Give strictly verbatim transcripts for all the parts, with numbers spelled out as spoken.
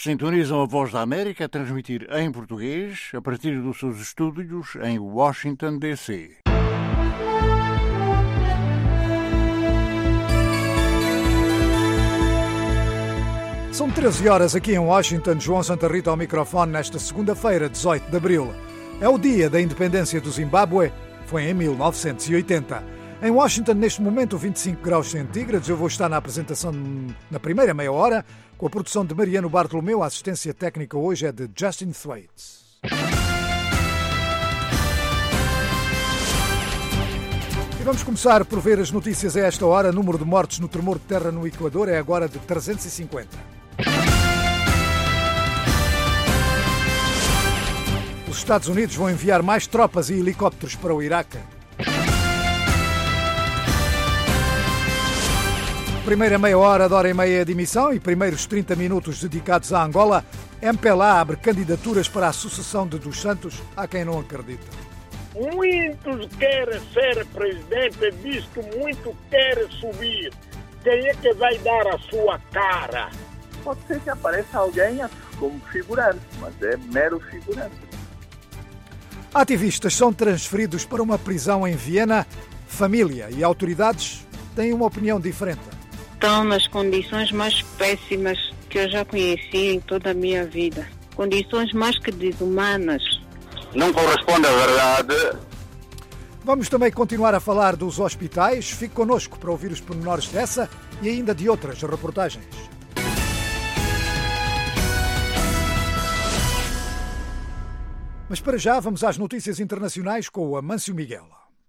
Sintonizam a Voz da América a transmitir em português a partir dos seus estúdios em Washington, D C São treze horas aqui em Washington. João Santa Rita ao microfone nesta segunda-feira, dezoito de abril. É o dia da independência do Zimbábue. Foi em mil novecentos e oitenta. Em Washington, neste momento, vinte e cinco graus centígrados. Eu vou estar na apresentação na primeira meia hora, com a produção de Mariano Bartolomeu. A assistência técnica hoje é de Justin Thwaites. E vamos começar por ver as notícias a esta hora. O número de mortes no tremor de terra no Equador é agora de trezentos e cinquenta. Os Estados Unidos vão enviar mais tropas e helicópteros para o Iraque. Primeira meia hora de hora e meia de emissão e primeiros trinta minutos dedicados à Angola. M P L A abre candidaturas para a sucessão de Dos Santos. Há quem não acredita. Muitos querem ser presidente, diz que muito querem subir. Quem é que vai dar a sua cara? Pode ser que apareça alguém como figurante, mas é mero figurante. Ativistas são transferidos para uma prisão em Viena. Família e autoridades têm uma opinião diferente. Estão nas condições mais péssimas que eu já conheci em toda a minha vida. Condições mais que desumanas. Não corresponde à verdade. Vamos também continuar a falar dos hospitais. Fique connosco para ouvir os pormenores dessa e ainda de outras reportagens. Mas para já vamos às notícias internacionais com o Amâncio Miguel.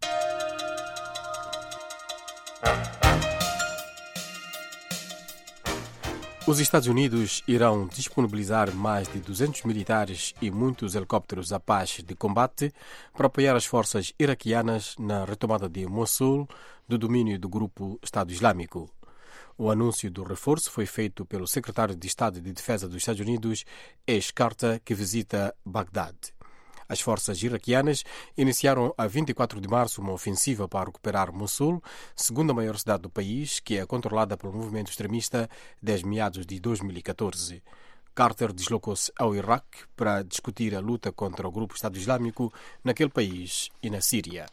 Os Estados Unidos irão disponibilizar mais de duzentos militares e muitos helicópteros Apache de combate para apoiar as forças iraquianas na retomada de Mossul do domínio do grupo Estado Islâmico. O anúncio do reforço foi feito pelo secretário de Estado de Defesa dos Estados Unidos, Ash Carter, que visita Bagdad. As forças iraquianas iniciaram a vinte e quatro de março uma ofensiva para recuperar Mossul, segunda maior cidade do país, que é controlada pelo movimento extremista desde meados de dois mil e catorze. Carter deslocou-se ao Iraque para discutir a luta contra o grupo Estado Islâmico naquele país e na Síria.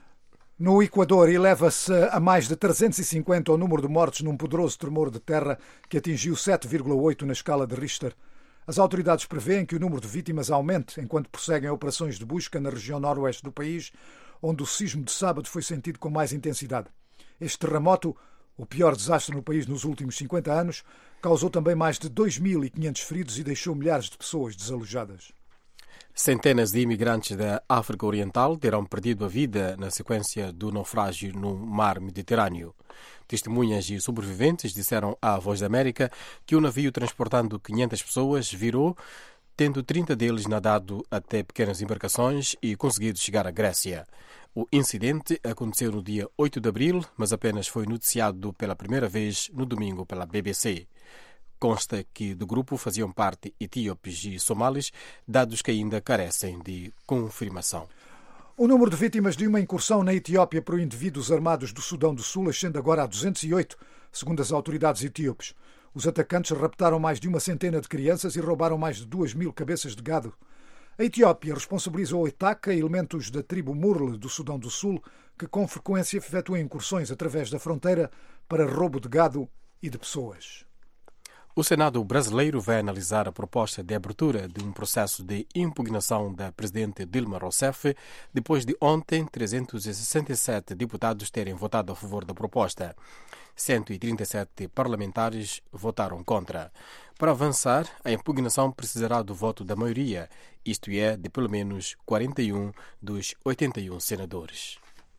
No Equador, eleva-se a mais de trezentos e cinquenta o número de mortes num poderoso tremor de terra que atingiu sete vírgula oito na escala de Richter. As autoridades prevêem que o número de vítimas aumente enquanto prosseguem operações de busca na região noroeste do país, onde o sismo de sábado foi sentido com mais intensidade. Este terremoto, o pior desastre no país nos últimos cinquenta anos, causou também mais de dois mil e quinhentos feridos e deixou milhares de pessoas desalojadas. Centenas de imigrantes da África Oriental terão perdido a vida na sequência do naufrágio no mar Mediterrâneo. Testemunhas e sobreviventes disseram à Voz da América que o navio transportando quinhentas pessoas virou, tendo trinta deles nadado até pequenas embarcações e conseguido chegar à Grécia. O incidente aconteceu no dia oito de abril, mas apenas foi noticiado pela primeira vez no domingo pela B B C. Consta que do grupo faziam parte etíopes e somalis, dados que ainda carecem de confirmação. O número de vítimas de uma incursão na Etiópia por indivíduos armados do Sudão do Sul ascende agora a duzentos e oito, segundo as autoridades etíopes. Os atacantes raptaram mais de uma centena de crianças e roubaram mais de duas mil cabeças de gado. A Etiópia responsabilizou o ataque a elementos da tribo Murle do Sudão do Sul, que com frequência efetuam incursões através da fronteira para roubo de gado e de pessoas. O Senado brasileiro vai analisar a proposta de abertura de um processo de impugnação da presidente Dilma Rousseff, depois de ontem trezentos e sessenta e sete deputados terem votado a favor da proposta. cento e trinta e sete parlamentares votaram contra. Para avançar, a impugnação precisará do voto da maioria, isto é, de pelo menos quarenta e um dos oitenta e um senadores.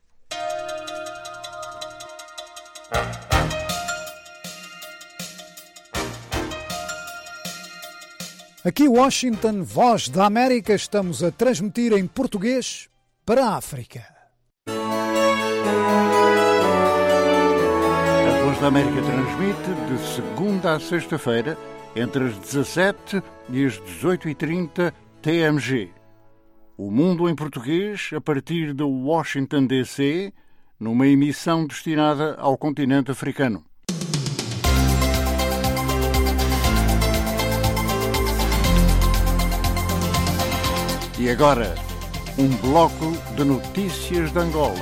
Aqui Washington, Voz da América, estamos a transmitir em português para a África. A Voz da América transmite de segunda a sexta-feira, entre as dezassete e as dezoito e trinta T M G. O Mundo em Português, a partir de Washington, D C, numa emissão destinada ao continente africano. E agora, um bloco de notícias de Angola.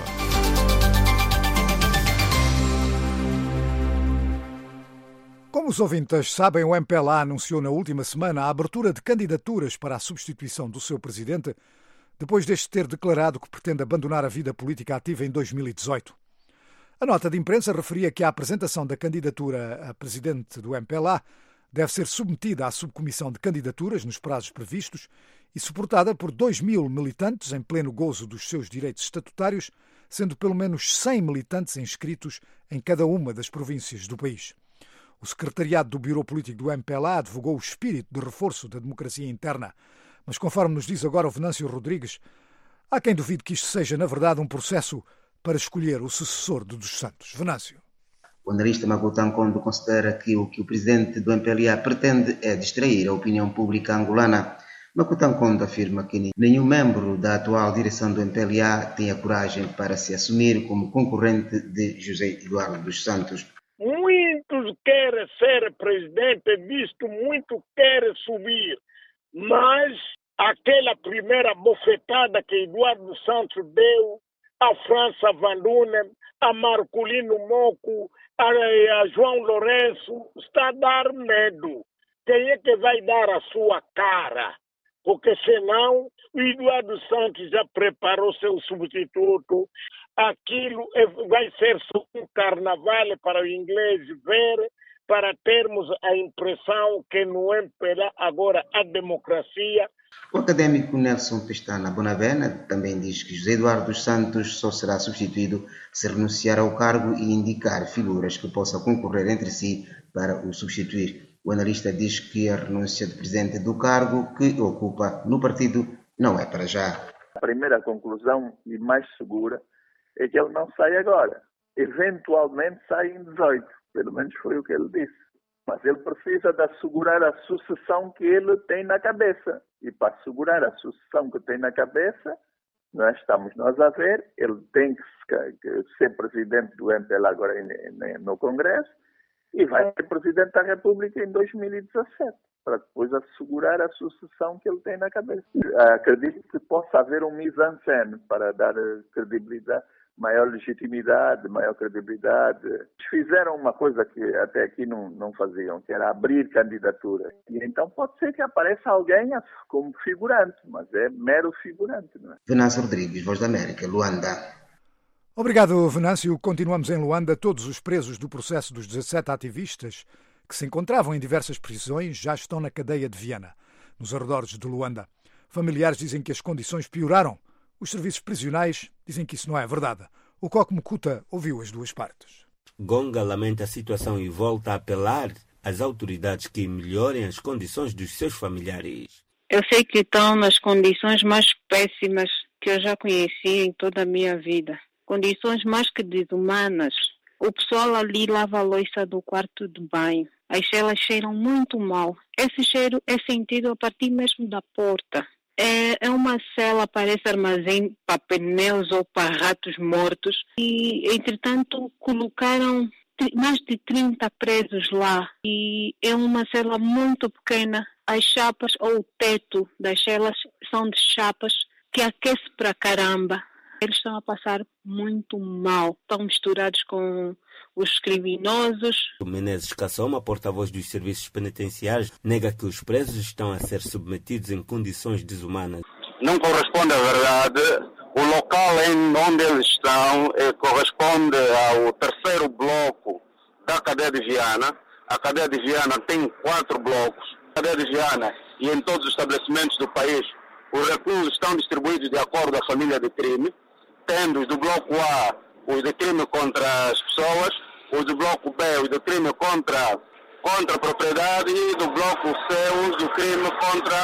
Como os ouvintes sabem, o M P L A anunciou na última semana a abertura de candidaturas para a substituição do seu presidente, depois deste ter declarado que pretende abandonar a vida política ativa em dois mil e dezoito. A nota de imprensa referia que a apresentação da candidatura a presidente do M P L A deve ser submetida à subcomissão de candidaturas nos prazos previstos e suportada por dois mil militantes em pleno gozo dos seus direitos estatutários, sendo pelo menos cem militantes inscritos em cada uma das províncias do país. O secretariado do Bureau Político do M P L A advogou o espírito de reforço da democracia interna, mas conforme nos diz agora o Venâncio Rodrigues, há quem duvide que isto seja, na verdade, um processo para escolher o sucessor de Dos Santos. Venâncio. O analista Makuta Kondo considera que o que o presidente do M P L A pretende é distrair a opinião pública angolana. Makuta Kondo afirma que nenhum membro da atual direção do M P L A tem a coragem para se assumir como concorrente de José Eduardo dos Santos. Muitos querem ser presidente, visto muito querem subir, mas aquela primeira bofetada que Eduardo dos Santos deu a França Van Lunen, a Marculino Moco, a, a João Lourenço, está a dar medo. Quem é que vai dar a sua cara? Porque senão o Eduardo Santos já preparou seu substituto. Aquilo vai ser só um carnaval para o inglês ver, para termos a impressão que no M P L A agora há democracia. O académico Nelson Pestana Bonavena também diz que José Eduardo dos Santos só será substituído se renunciar ao cargo e indicar figuras que possam concorrer entre si para o substituir. O analista diz que a renúncia do presidente do cargo que ocupa no partido não é para já. A primeira conclusão e mais segura é que ele não sai agora. Eventualmente sai em dezoito, pelo menos foi o que ele disse. Mas ele precisa de assegurar a sucessão que ele tem na cabeça. E para assegurar a sucessão que tem na cabeça, nós estamos nós a ver, ele tem que ser presidente do M P L A agora no Congresso e vai ser presidente da República em dois mil e dezassete, para depois assegurar a sucessão que ele tem na cabeça. Acredito que possa haver um mise-en-scène para dar credibilidade, maior legitimidade, maior credibilidade. Fizeram uma coisa que até aqui não, não faziam, que era abrir candidatura. E então pode ser que apareça alguém como figurante, mas é mero figurante, não é? Venâncio Rodrigues, Voz da América, Luanda. Obrigado, Venâncio. Continuamos em Luanda. Todos os presos do processo dos dezassete ativistas que se encontravam em diversas prisões já estão na cadeia de Viana, nos arredores de Luanda. Familiares dizem que as condições pioraram. Os serviços prisionais dizem que isso não é verdade. O Coco Makuta ouviu as duas partes. Gonga lamenta a situação e volta a apelar às autoridades que melhorem as condições dos seus familiares. Eu sei que estão nas condições mais péssimas que eu já conheci em toda a minha vida. Condições mais que desumanas. O pessoal ali lava a louça do quarto de banho. As celas cheiram muito mal. Esse cheiro é sentido a partir mesmo da porta. É, é uma cela, parece armazém para pneus ou para ratos mortos. E, entretanto, colocaram mais de trinta presos lá. E é uma cela muito pequena. As chapas ou o teto das celas são de chapas que aquece para caramba. Eles estão a passar muito mal. Estão misturados com os criminosos. O Menezes Cassoma, porta-voz dos serviços penitenciários, nega que os presos estão a ser submetidos em condições desumanas. Não corresponde à verdade. O local em onde eles estão eh, corresponde ao terceiro bloco da cadeia de Viana. A cadeia de Viana tem quatro blocos. A cadeia de Viana e em todos os estabelecimentos do país, os reclusos estão distribuídos de acordo à família de crime, tendo os do bloco A os de crime contra as pessoas, os do bloco B os de crime contra, contra a propriedade e do bloco C os do crime contra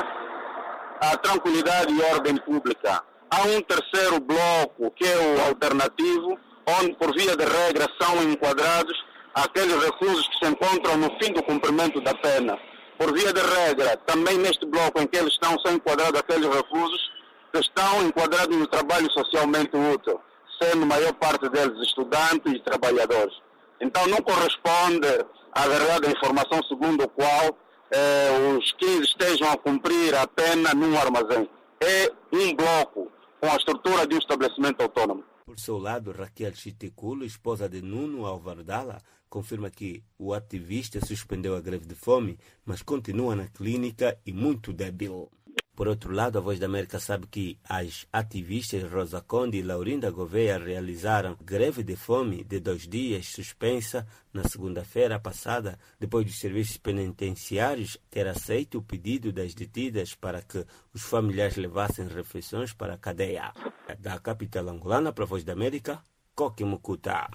a tranquilidade e ordem pública. Há um terceiro bloco que é o alternativo, onde por via de regra são enquadrados aqueles reclusos que se encontram no fim do cumprimento da pena. Por via de regra, também neste bloco em que eles estão, são enquadrados aqueles reclusos que estão enquadrados no trabalho socialmente útil, sendo a maior parte deles estudantes e trabalhadores. Então não corresponde à verdade a informação segundo a qual eh, os quinze estejam a cumprir a pena num armazém. é um bloco com a estrutura de um estabelecimento autônomo. Por seu lado, Raquel Chiticulo, esposa de Nuno Alvardala, confirma que o ativista suspendeu a greve de fome, mas continua na clínica e muito débil. Por outro lado, a Voz da América sabe que as ativistas Rosa Conde e Laurinda Gouveia realizaram greve de fome de dois dias, suspensa na segunda-feira passada, depois dos serviços penitenciários ter aceito o pedido das detidas para que os familiares levassem refeições para a cadeia. Da capital angolana para a Voz da América, Coque Mucuta.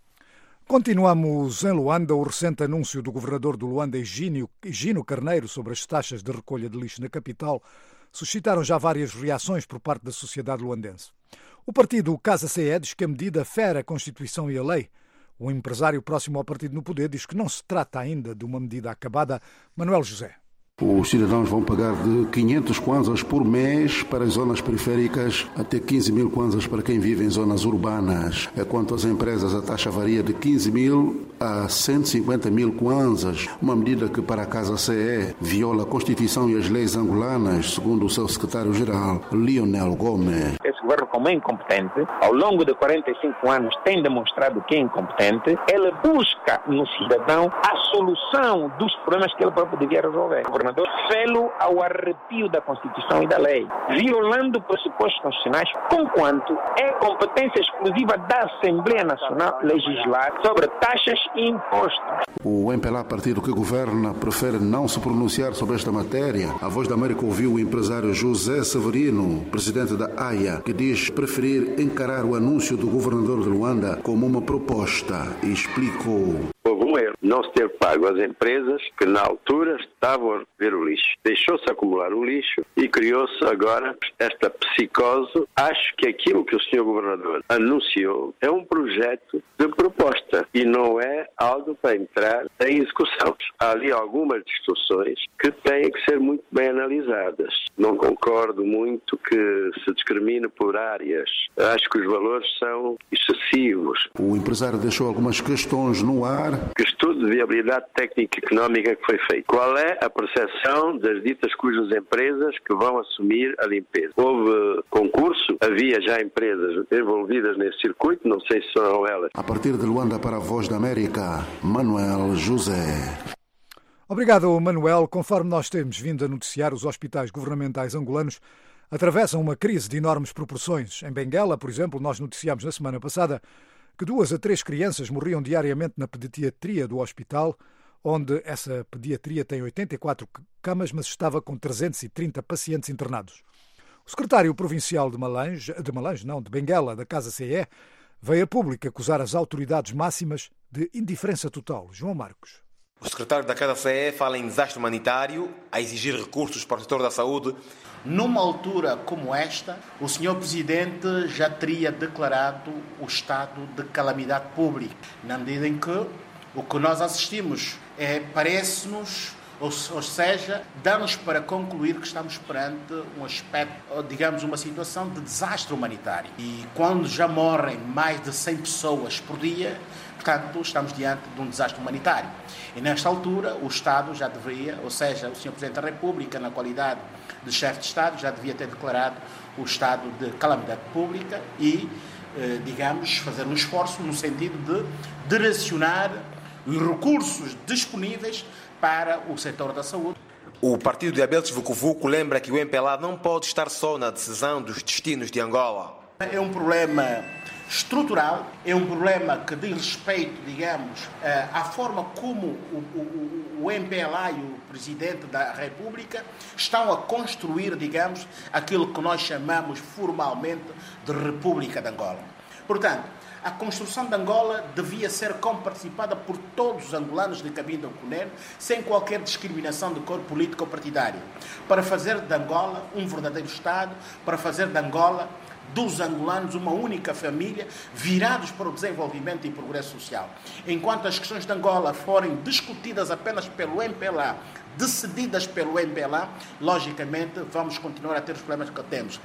Continuamos em Luanda. O recente anúncio do governador do Luanda, Higino, Higino Carneiro, sobre as taxas de recolha de lixo na capital suscitaram já várias reações por parte da sociedade luandense. O partido Casa C E diz que a medida fere a Constituição e a lei. O empresário próximo ao partido no poder diz que não se trata ainda de uma medida acabada. Manuel José. Os cidadãos vão pagar de quinhentos kwanzas por mês para as zonas periféricas até quinze mil kwanzas para quem vive em zonas urbanas. Quanto às empresas, a taxa varia de quinze mil a cento e cinquenta mil kwanzas, uma medida que para a Casa C E viola a Constituição e as leis angolanas, segundo o seu secretário-geral, Lionel Gomes. Esse governo, como é incompetente, ao longo de quarenta e cinco anos tem demonstrado que é incompetente. Ele busca no cidadão a solução dos problemas que ele próprio devia resolver. Fê-lo ao arrepio da Constituição e da lei, violando pressupostos constitucionais, conquanto é competência exclusiva da Assembleia Nacional legislar sobre taxas e impostos. O M P L A, partido que governa, prefere não se pronunciar sobre esta matéria. A Voz da América ouviu o empresário José Severino, presidente da A I A, que diz preferir encarar o anúncio do governador de Luanda como uma proposta e explicou. Houve um erro, não se ter pago às empresas que na altura estavam a recolher o lixo. Deixou-se acumular o lixo e criou-se agora esta psicose. Acho que aquilo que o senhor Governador anunciou é um projeto de proposta e não é algo para entrar em execução. Há ali algumas distorções que têm que ser muito bem analisadas. Não concordo muito que se discrimine por áreas. Acho que os valores são excessivos. O empresário deixou algumas questões no ar. Que estudo de viabilidade técnica e económica que foi feito? Qual é a percepção das ditas cujas empresas que vão assumir a limpeza? Houve concurso? Havia já empresas envolvidas nesse circuito? Não sei se são elas. A partir de Luanda para a Voz da América, Manuel José. Obrigado, Manuel. Conforme nós temos vindo a noticiar, os hospitais governamentais angolanos atravessam uma crise de enormes proporções. Em Benguela, por exemplo, nós noticiámos na semana passada que duas a três crianças morriam diariamente na pediatria do hospital, onde essa pediatria tem oitenta e quatro camas, mas estava com trezentos e trinta pacientes internados. O secretário provincial de Malange, de Malange, não, de Benguela, da Casa C E, veio a público acusar as autoridades máximas de indiferença total. João Marcos. O secretário da Casa C E fala em desastre humanitário, a exigir recursos para o setor da saúde. Numa altura como esta, o senhor Presidente já teria declarado o estado de calamidade pública, na medida em que o que nós assistimos é, parece-nos, ou, ou seja, dá-nos para concluir que estamos perante um aspecto, digamos, uma situação de desastre humanitário. E quando já morrem mais de cem pessoas por dia, portanto, estamos diante de um desastre humanitário. E nesta altura, o Estado já deveria, ou seja, o senhor Presidente da República, na qualidade de chefe de Estado, já devia ter declarado o estado de calamidade pública e, eh, digamos, fazer um esforço no sentido de direcionar os recursos disponíveis para o setor da saúde. O partido de Abel Vucu-Vucu lembra que o M P L A não pode estar só na decisão dos destinos de Angola. É um problema estrutural, é um problema que diz respeito, digamos, à forma como o, o, o M P L A e o Presidente da República estão a construir, digamos, aquilo que nós chamamos formalmente de República de Angola. Portanto, a construção de Angola devia ser comparticipada por todos os angolanos de caminho cuneno, sem qualquer discriminação de cor político ou partidário, para fazer de Angola um verdadeiro Estado, para fazer de Angola dos angolanos uma única família, virados para o desenvolvimento e progresso social. Enquanto as questões de Angola forem discutidas apenas pelo M P L A, decididas pelo M P L A, logicamente vamos continuar a ter os problemas que temos.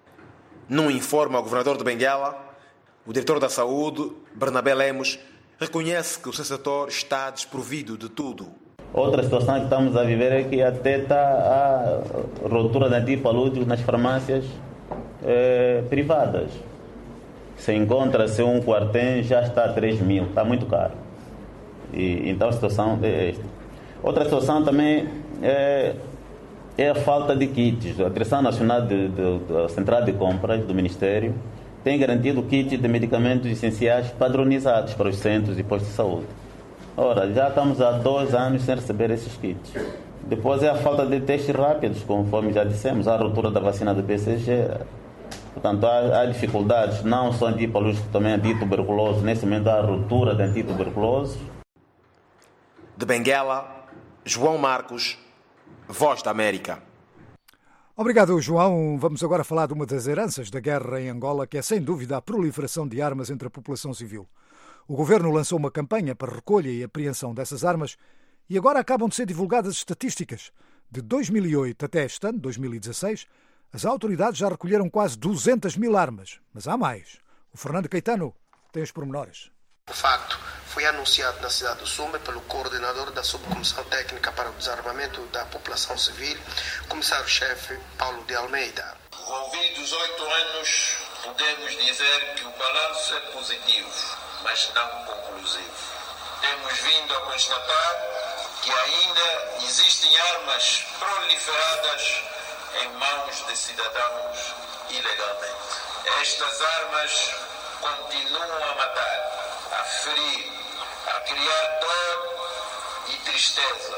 Num informe ao governador de Benguela, o diretor da Saúde, Bernabé Lemos, reconhece que o seu setor está desprovido de tudo. Outra situação que estamos a viver é que até está a ruptura de antipalúdico nas farmácias eh, privadas. Se encontra-se um quartem, já está a três mil, está muito caro. E, então a situação é esta. Outra situação também é, é a falta de kits. A Direção Nacional de, de, de Central de Compras do Ministério tem garantido kits de medicamentos essenciais padronizados para os centros e postos de saúde. Ora, já estamos há dois anos sem receber esses kits. Depois é a falta de testes rápidos, conforme já dissemos, a ruptura da vacina do B C G. Portanto, há, há dificuldades, não só antipalúdico, também antituberculoso. Nesse momento há a ruptura de antituberculoso. De Benguela, João Marcos, Voz da América. Obrigado, João. Vamos agora falar de uma das heranças da guerra em Angola, que é sem dúvida a proliferação de armas entre a população civil. O governo lançou uma campanha para recolha e apreensão dessas armas e agora acabam de ser divulgadas estatísticas. De dois mil e oito até este ano, dois mil e dezasseis, as autoridades já recolheram quase duzentas mil armas. Mas há mais. O Fernando Caetano tem os pormenores. O facto foi anunciado na cidade do Sume pelo coordenador da Subcomissão Técnica para o Desarmamento da População Civil, comissário-chefe Paulo de Almeida. Envolvidos oito anos, podemos dizer que o balanço é positivo, mas não conclusivo. Temos vindo a constatar que ainda existem armas proliferadas em mãos de cidadãos ilegalmente. Estas armas continuam a matar, a ferir, a criar dor e tristeza,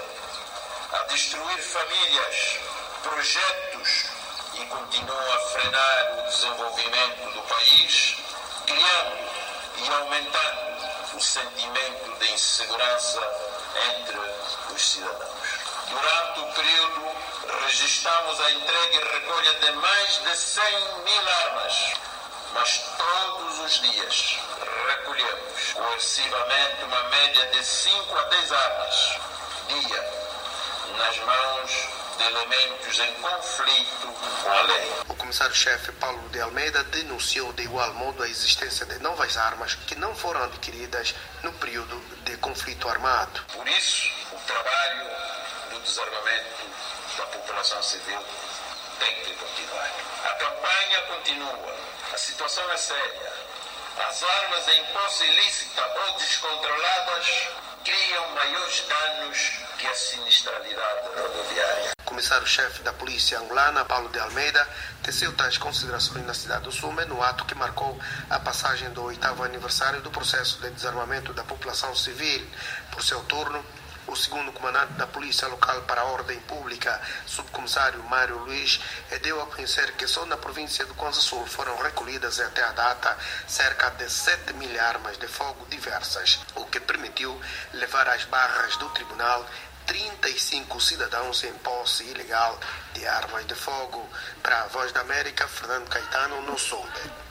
a destruir famílias, projetos e continuam a frenar o desenvolvimento do país, criando e aumentando o sentimento de insegurança entre os cidadãos. Durante o período, registramos a entrega e recolha de mais de cem mil armas, mas todos os dias recolhemos coercivamente uma média de cinco a dez armas dia nas mãos de elementos em conflito com a lei. O comissário-chefe Paulo de Almeida denunciou de igual modo a existência de novas armas que não foram adquiridas no período de conflito armado. Por isso, o trabalho do desarmamento da população civil tem que continuar. A campanha continua. A situação é séria. As armas em posse ilícita ou descontroladas criam maiores danos que a sinistralidade rodoviária. O comissário-chefe da Polícia Angolana, Paulo de Almeida, teceu tais considerações na cidade do Sume no ato que marcou a passagem do oitavo aniversário do processo de desarmamento da população civil. Por seu turno, o segundo comandante da Polícia Local para a Ordem Pública, subcomissário Mário Luiz, deu a conhecer que só na província do Kwanza Sul foram recolhidas até a data cerca de sete mil armas de fogo diversas, o que permitiu levar às barras do tribunal trinta e cinco cidadãos em posse ilegal de armas de fogo. Para a Voz da América, Fernando Caetano, no Sul.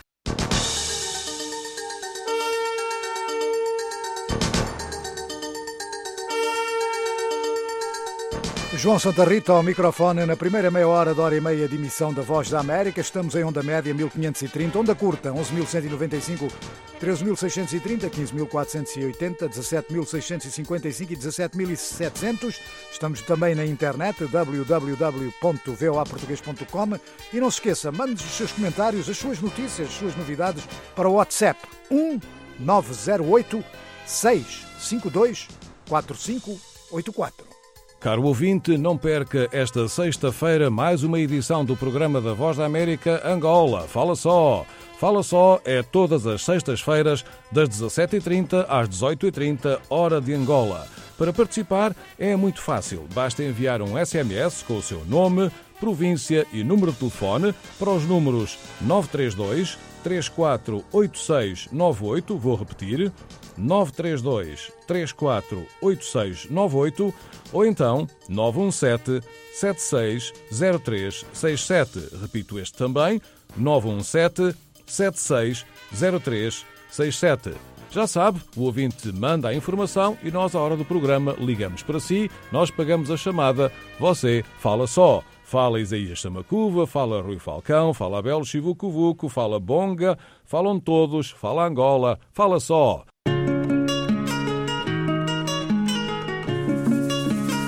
João Santa Rita ao microfone na primeira meia hora da hora e meia de emissão da Voz da América. Estamos em onda média mil quinhentos e trinta, onda curta onze mil cento e noventa e cinco, treze mil seiscentos e trinta, quinze mil quatrocentos e oitenta, dezassete mil seiscentos e cinquenta e cinco e dezassete mil e setecentos. Estamos também na internet w w w ponto voa português ponto com e não se esqueça, mande os seus comentários, as suas notícias, as suas novidades para o WhatsApp um nove zero oito, seis cinco dois, quatro cinco oito quatro. Caro ouvinte, não perca esta sexta-feira mais uma edição do programa da Voz da América Angola. Fala só! Fala só é todas as sextas-feiras, das dezassete e trinta às dezoito e trinta, hora de Angola. Para participar é muito fácil. Basta enviar um S M S com o seu nome, província e número de telefone para os números nove três dois, três quatro oito seis nove oito, vou repetir, nove três dois, três quatro oito seis nove oito ou então nove um sete, sete seis zero três seis sete. Repito este também, nove um sete, sete seis zero três seis sete. Já sabe, o ouvinte manda a informação e nós, à hora do programa, ligamos para si, nós pagamos a chamada, você fala só. Fala Isaías Samacuva, fala Rui Falcão, fala Abel Chivucovuco, fala Bonga, falam todos, fala Angola, fala só.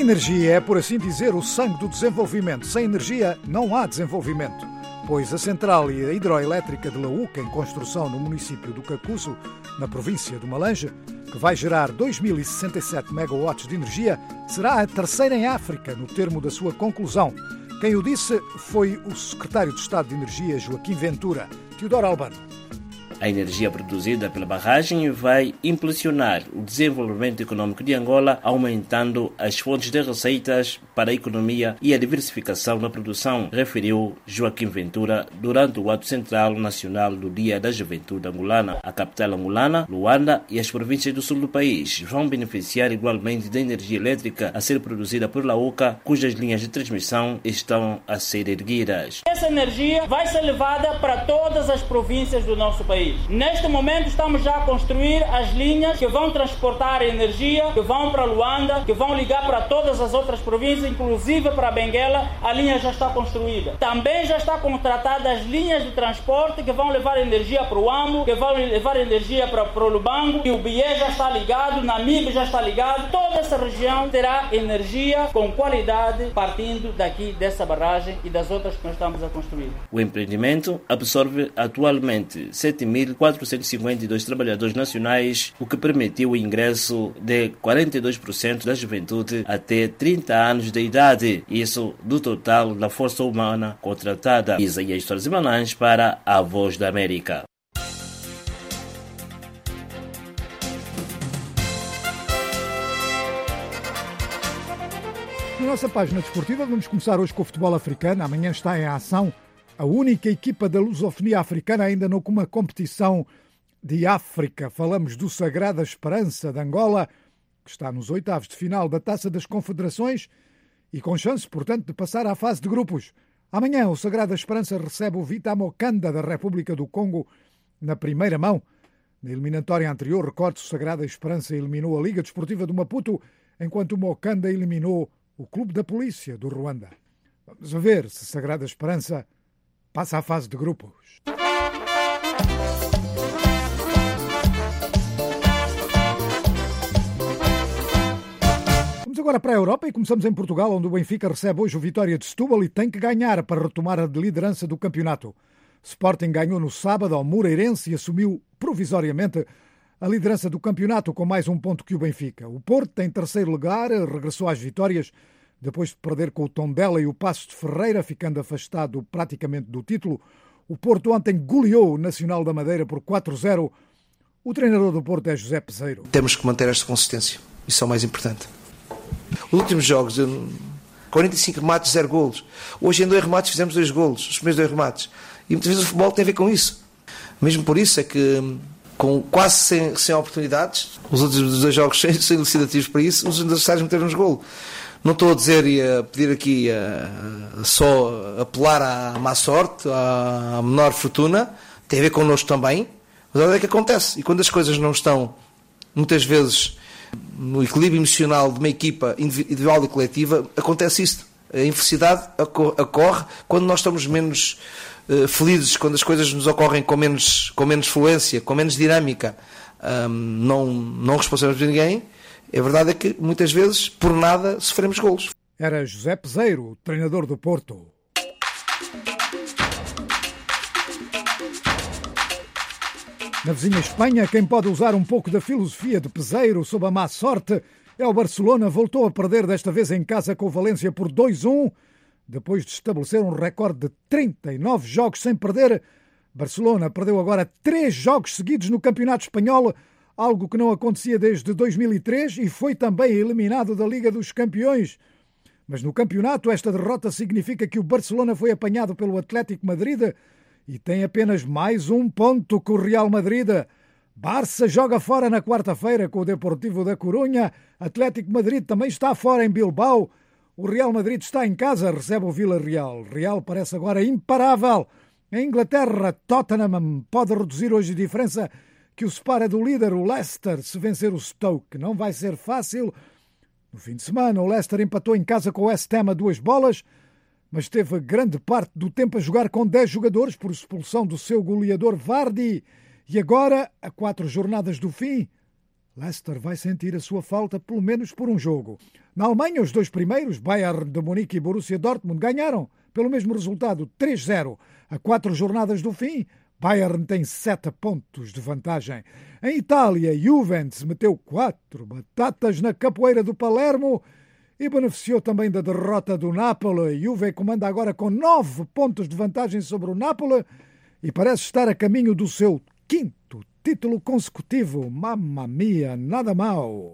energia é, por assim dizer, o sangue do desenvolvimento. Sem energia não há desenvolvimento, pois a central hidroelétrica de Laúca, em construção no município do Cacuzo, na província do Malanje, que vai gerar dois mil e sessenta e sete megawatts de energia, será a terceira em África, no termo da sua conclusão. Quem o disse foi o secretário de Estado de Energia, Joaquim Ventura. Teodoro Albano. A energia produzida pela barragem vai impulsionar o desenvolvimento econômico de Angola, aumentando as fontes de receitas para a economia e a diversificação na produção, referiu Joaquim Ventura durante o ato central nacional do Dia da Juventude Angolana. A capital angolana, Luanda, e as províncias do sul do país vão beneficiar igualmente da energia elétrica a ser produzida por Laúca, cujas linhas de transmissão estão a ser erguidas. Essa energia vai ser levada para todas as províncias do nosso país. Neste momento estamos já a construir as linhas que vão transportar a energia, que vão para Luanda, que vão ligar para todas as outras províncias, inclusive para Benguela. A linha já está construída. Também já está contratada as linhas de transporte que vão levar energia para o Ambo, que vão levar energia para, para o Lubango, e o Bié já está ligado, Namibe já está ligado. Toda essa região terá energia com qualidade partindo daqui dessa barragem e das outras que nós estamos a construir. O empreendimento absorve atualmente sete mil quatrocentos e cinquenta e dois trabalhadores nacionais, o que permitiu o ingresso de quarenta e dois por cento da juventude até trinta anos de idade, isso do total da força humana contratada. Isaías Torres e Malange para a Voz da América. Na nossa página desportiva vamos começar hoje com o futebol africano. Amanhã está em ação a única equipa da lusofonia africana ainda não com uma competição de África. Falamos do Sagrada Esperança de Angola, que está nos oitavos de final da Taça das Confederações e com chance, portanto, de passar à fase de grupos. Amanhã o Sagrada Esperança recebe o Vitamokanda da República do Congo na primeira mão. Na eliminatória anterior, recorde-se, o Sagrada Esperança eliminou a Liga Desportiva do Maputo, enquanto o Mokanda eliminou o Clube da Polícia do Ruanda. Vamos ver se Sagrada Esperança passa à fase de grupos. Vamos agora para a Europa e começamos em Portugal, onde o Benfica recebe hoje o Vitória de Setúbal e tem que ganhar para retomar a liderança do campeonato. Sporting ganhou no sábado ao Moreirense e assumiu provisoriamente a liderança do campeonato com mais um ponto que o Benfica. O Porto, em terceiro lugar, regressou às vitórias depois de perder com o Tondela e o Passos de Ferreira, ficando afastado praticamente do título. O Porto ontem goleou o Nacional da Madeira por quatro a zero. O treinador do Porto é José Peseiro. Temos que manter esta consistência. Isso é o mais importante. Os últimos jogos, quarenta e cinco remates, zero golos. Hoje em dois remates fizemos dois golos, os primeiros dois remates. E muitas vezes o futebol tem a ver com isso. Mesmo por isso é que, com quase sem, sem oportunidades, os outros dois jogos são elucidativos para isso, os adversários meteram-nos golo. Não estou a dizer e a pedir aqui a, a só apelar à má sorte, à menor fortuna, tem a ver connosco também, mas é o que acontece. E quando as coisas não estão, muitas vezes, no equilíbrio emocional de uma equipa individual e coletiva, acontece isto. A infelicidade ocorre quando nós estamos menos uh, felizes, quando as coisas nos ocorrem com menos, com menos fluência, com menos dinâmica, um, não, não responsabilizamos de ninguém. A verdade é que, muitas vezes, por nada, sofremos golos. Era José Peseiro, treinador do Porto. Na vizinha Espanha, quem pode usar um pouco da filosofia de Peseiro sob a má sorte é o Barcelona. Voltou a perder, desta vez em casa com o Valência por dois a um, depois de estabelecer um recorde de trinta e nove jogos sem perder. Barcelona perdeu agora três jogos seguidos no Campeonato Espanhol, algo que não acontecia desde dois mil e três, e foi também eliminado da Liga dos Campeões. Mas no campeonato esta derrota significa que o Barcelona foi apanhado pelo Atlético Madrid e tem apenas mais um ponto que o Real Madrid. Barça joga fora na quarta-feira com o Deportivo da Corunha. Atlético Madrid também está fora em Bilbao. O Real Madrid está em casa, recebe o Villarreal. Real parece agora imparável. Em Inglaterra, Tottenham pode reduzir hoje a diferença que o separa do líder, o Leicester, se vencer o Stoke. Não vai ser fácil. No fim de semana, o Leicester empatou em casa com o West Ham a duas bolas, mas teve grande parte do tempo a jogar com dez jogadores por expulsão do seu goleador Vardy. E agora, a quatro jornadas do fim, Leicester vai sentir a sua falta pelo menos por um jogo. Na Alemanha, os dois primeiros, Bayern de Munique e Borussia Dortmund, ganharam pelo mesmo resultado, três a zero. A quatro jornadas do fim, Bayern tem sete pontos de vantagem. Em Itália, Juventus meteu quatro batatas na capoeira do Palermo e beneficiou também da derrota do Napoli. Juve comanda agora com nove pontos de vantagem sobre o Napoli e parece estar a caminho do seu quinto título consecutivo. Mamma mia, nada mal.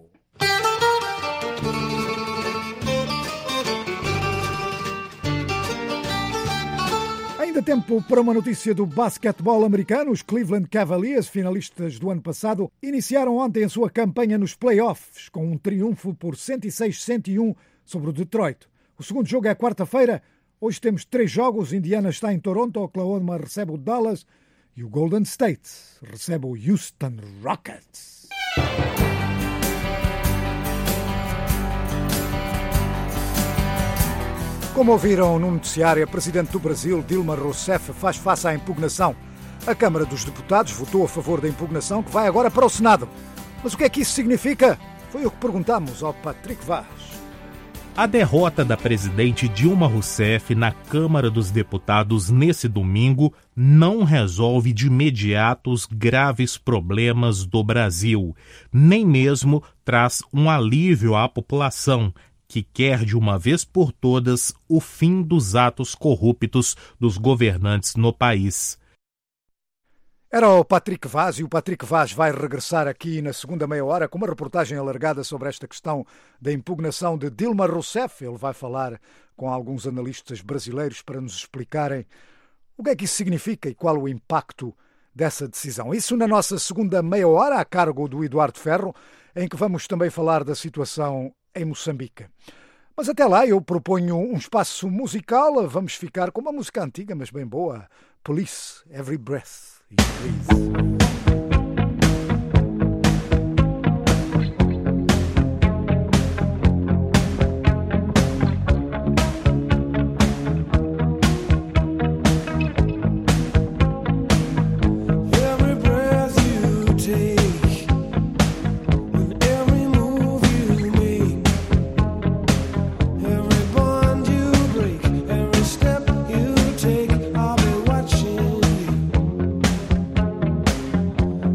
Ainda tempo para uma notícia do basquetebol americano. Os Cleveland Cavaliers, finalistas do ano passado, iniciaram ontem a sua campanha nos playoffs com um triunfo por cento e seis a cento e um sobre o Detroit. O segundo jogo é quarta-feira. Hoje temos três jogos. Indiana está em Toronto, Oklahoma recebe o Dallas e o Golden State recebe o Houston Rockets. Como ouviram no noticiário, a Presidente do Brasil, Dilma Rousseff, faz face à impugnação. A Câmara dos Deputados votou a favor da impugnação, que vai agora para o Senado. Mas o que é que isso significa? Foi o que perguntamos ao Patrick Vaz. A derrota da presidente Dilma Rousseff na Câmara dos Deputados nesse domingo não resolve de imediato os graves problemas do Brasil, nem mesmo traz um alívio à população, que quer de uma vez por todas o fim dos atos corruptos dos governantes no país. Era o Patrick Vaz, e o Patrick Vaz vai regressar aqui na segunda meia hora com uma reportagem alargada sobre esta questão da impugnação de Dilma Rousseff. Ele vai falar com alguns analistas brasileiros para nos explicarem o que é que isso significa e qual o impacto dessa decisão. Isso na nossa segunda meia hora, a cargo do Eduardo Ferro, em que vamos também falar da situação em Moçambique. Mas até lá eu proponho um espaço musical. Vamos ficar com uma música antiga, mas bem boa. Police, Every Breath You Breathe. Step you take, I'll be watching you.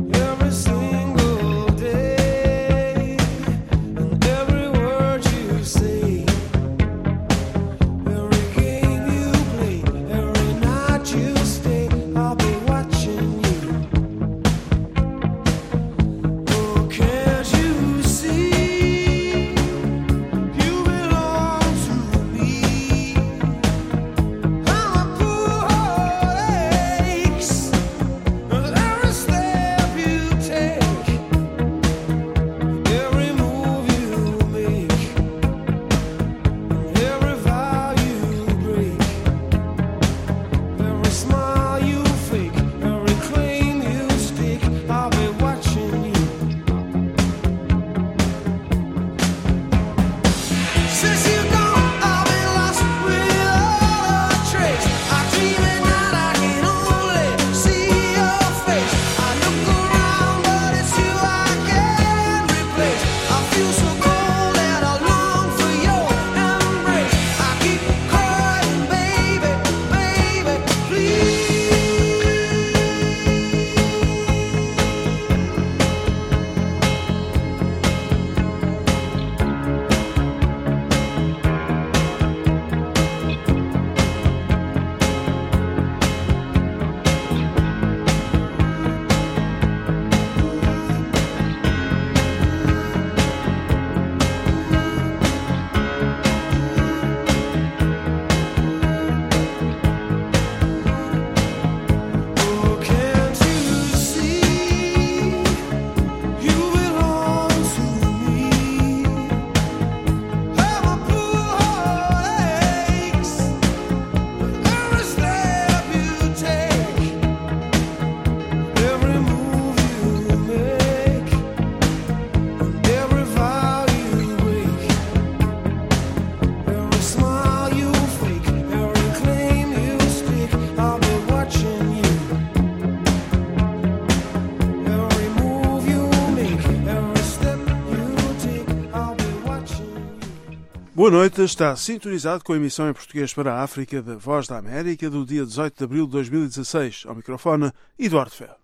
Boa noite, está sintonizado com a emissão em português para a África da Voz da América do dia dezoito de abril de dois mil e dezasseis. Ao microfone, Eduardo Ferro.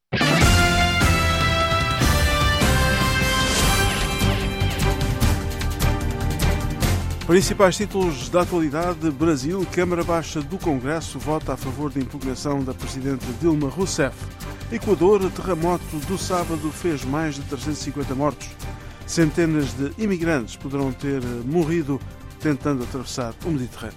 Principais títulos da atualidade: Brasil, Câmara Baixa do Congresso vota a favor da impugnação da presidente Dilma Rousseff. Equador, terremoto do sábado fez mais de trezentos e cinquenta mortos. Centenas de imigrantes poderão ter morrido tentando atravessar o Mediterrâneo.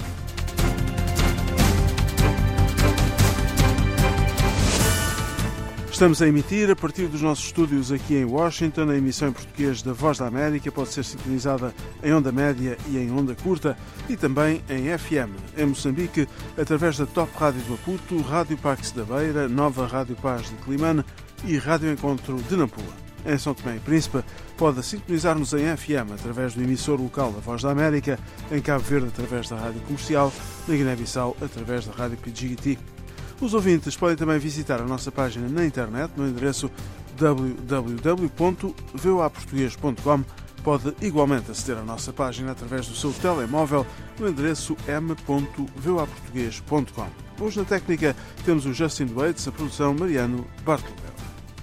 Estamos a emitir a partir dos nossos estúdios aqui em Washington. A emissão em português da Voz da América pode ser sintonizada em onda média e em onda curta e também em F M. Em Moçambique, através da Top Rádio de Maputo, Rádio Pax da Beira, Nova Rádio Paz de Climane e Rádio Encontro de Nampula. Em São Tomé e Príncipe, pode sintonizar-nos em F M através do emissor local da Voz da América, em Cabo Verde através da Rádio Comercial, na Guiné-Bissau através da Rádio P G T. Os ouvintes podem também visitar a nossa página na internet no endereço w w w ponto v o a português ponto com. Pode igualmente aceder à nossa página através do seu telemóvel no endereço m ponto v o a português ponto com. Hoje na técnica temos o Justin Waits, a produção Mariano Bartolomeu.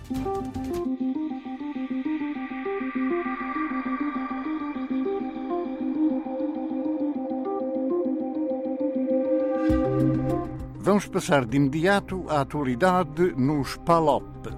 Vamos passar de imediato à atualidade nos P A L O P.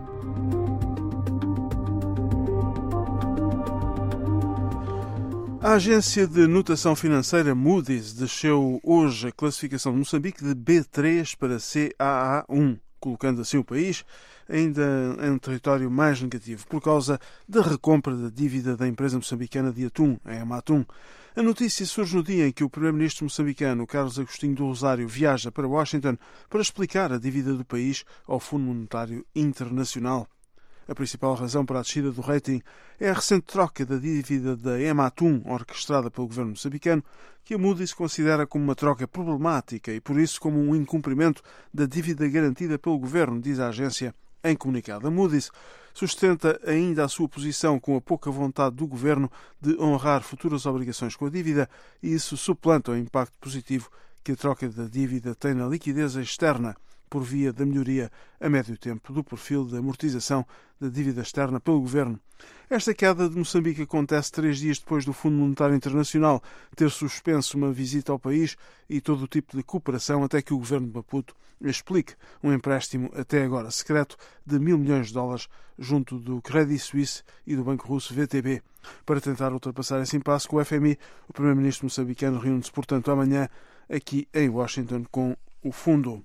A agência de notação financeira Moody's desceu hoje a classificação de Moçambique de B três para C A A um, colocando assim o país ainda em um território mais negativo, por causa da recompra da dívida da empresa moçambicana de atum, a Ematum. A notícia surge no dia em que o primeiro-ministro moçambicano, Carlos Agostinho do Rosário, viaja para Washington para explicar a dívida do país ao Fundo Monetário Internacional. A principal razão para a descida do rating é a recente troca da dívida da Ematum, orquestrada pelo governo moçambicano, que a Moody's considera como uma troca problemática e, por isso, como um incumprimento da dívida garantida pelo governo, diz a agência em comunicado. A Moody's sustenta ainda a sua posição com a pouca vontade do governo de honrar futuras obrigações com a dívida e isso suplanta o impacto positivo que a troca da dívida tem na liquidez externa, por via da melhoria a médio tempo do perfil de amortização da dívida externa pelo governo. Esta queda de Moçambique acontece três dias depois do Fundo Monetário Internacional ter suspenso uma visita ao país e todo o tipo de cooperação até que o governo de Maputo explique um empréstimo até agora secreto de mil milhões de dólares junto do Credit Suisse e do banco russo V T B. Para tentar ultrapassar esse impasse com o F M I, o primeiro-ministro moçambicano reúne-se, portanto, amanhã aqui em Washington com o fundo.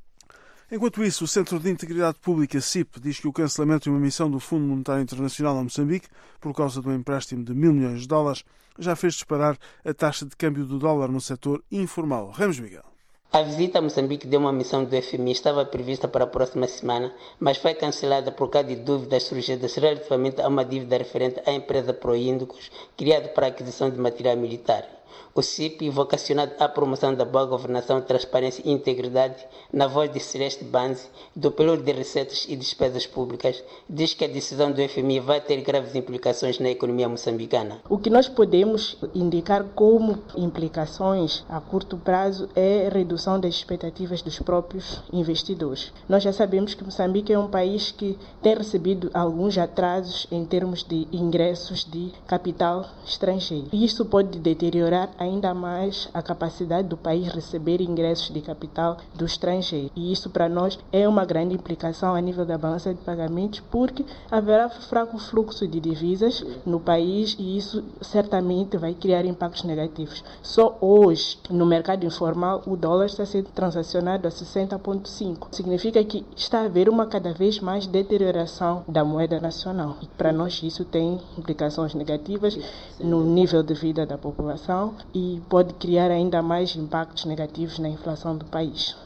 Enquanto isso, o Centro de Integridade Pública, C I P, diz que o cancelamento de uma missão do Fundo Monetário Internacional a Moçambique, por causa do empréstimo de mil milhões de dólares, já fez disparar a taxa de câmbio do dólar no setor informal. Ramos Miguel. A visita a Moçambique de uma missão do F M I estava prevista para a próxima semana, mas foi cancelada por causa de dúvidas surgidas relativamente a uma dívida referente à empresa Proíndicos, criada para a aquisição de material militar. O C I P, vocacionado à promoção da boa governação, transparência e integridade, na voz de Celeste Banzi, do período de receitas e despesas públicas, diz que a decisão do F M I vai ter graves implicações na economia moçambicana. O que nós podemos indicar como implicações a curto prazo é a redução das expectativas dos próprios investidores. Nós já sabemos que Moçambique é um país que tem recebido alguns atrasos em termos de ingressos de capital estrangeiro. E isso pode deteriorar ainda mais a capacidade do país receber ingressos de capital do estrangeiro. E isso para nós é uma grande implicação a nível da balança de pagamentos, porque haverá fraco fluxo de divisas no país e isso certamente vai criar impactos negativos. Só hoje, no mercado informal, o dólar está sendo transacionado a sessenta vírgula cinco. Significa que está a haver uma cada vez mais deterioração da moeda nacional. E para nós isso tem implicações negativas no nível de vida da população e pode criar ainda mais impactos negativos na inflação do país.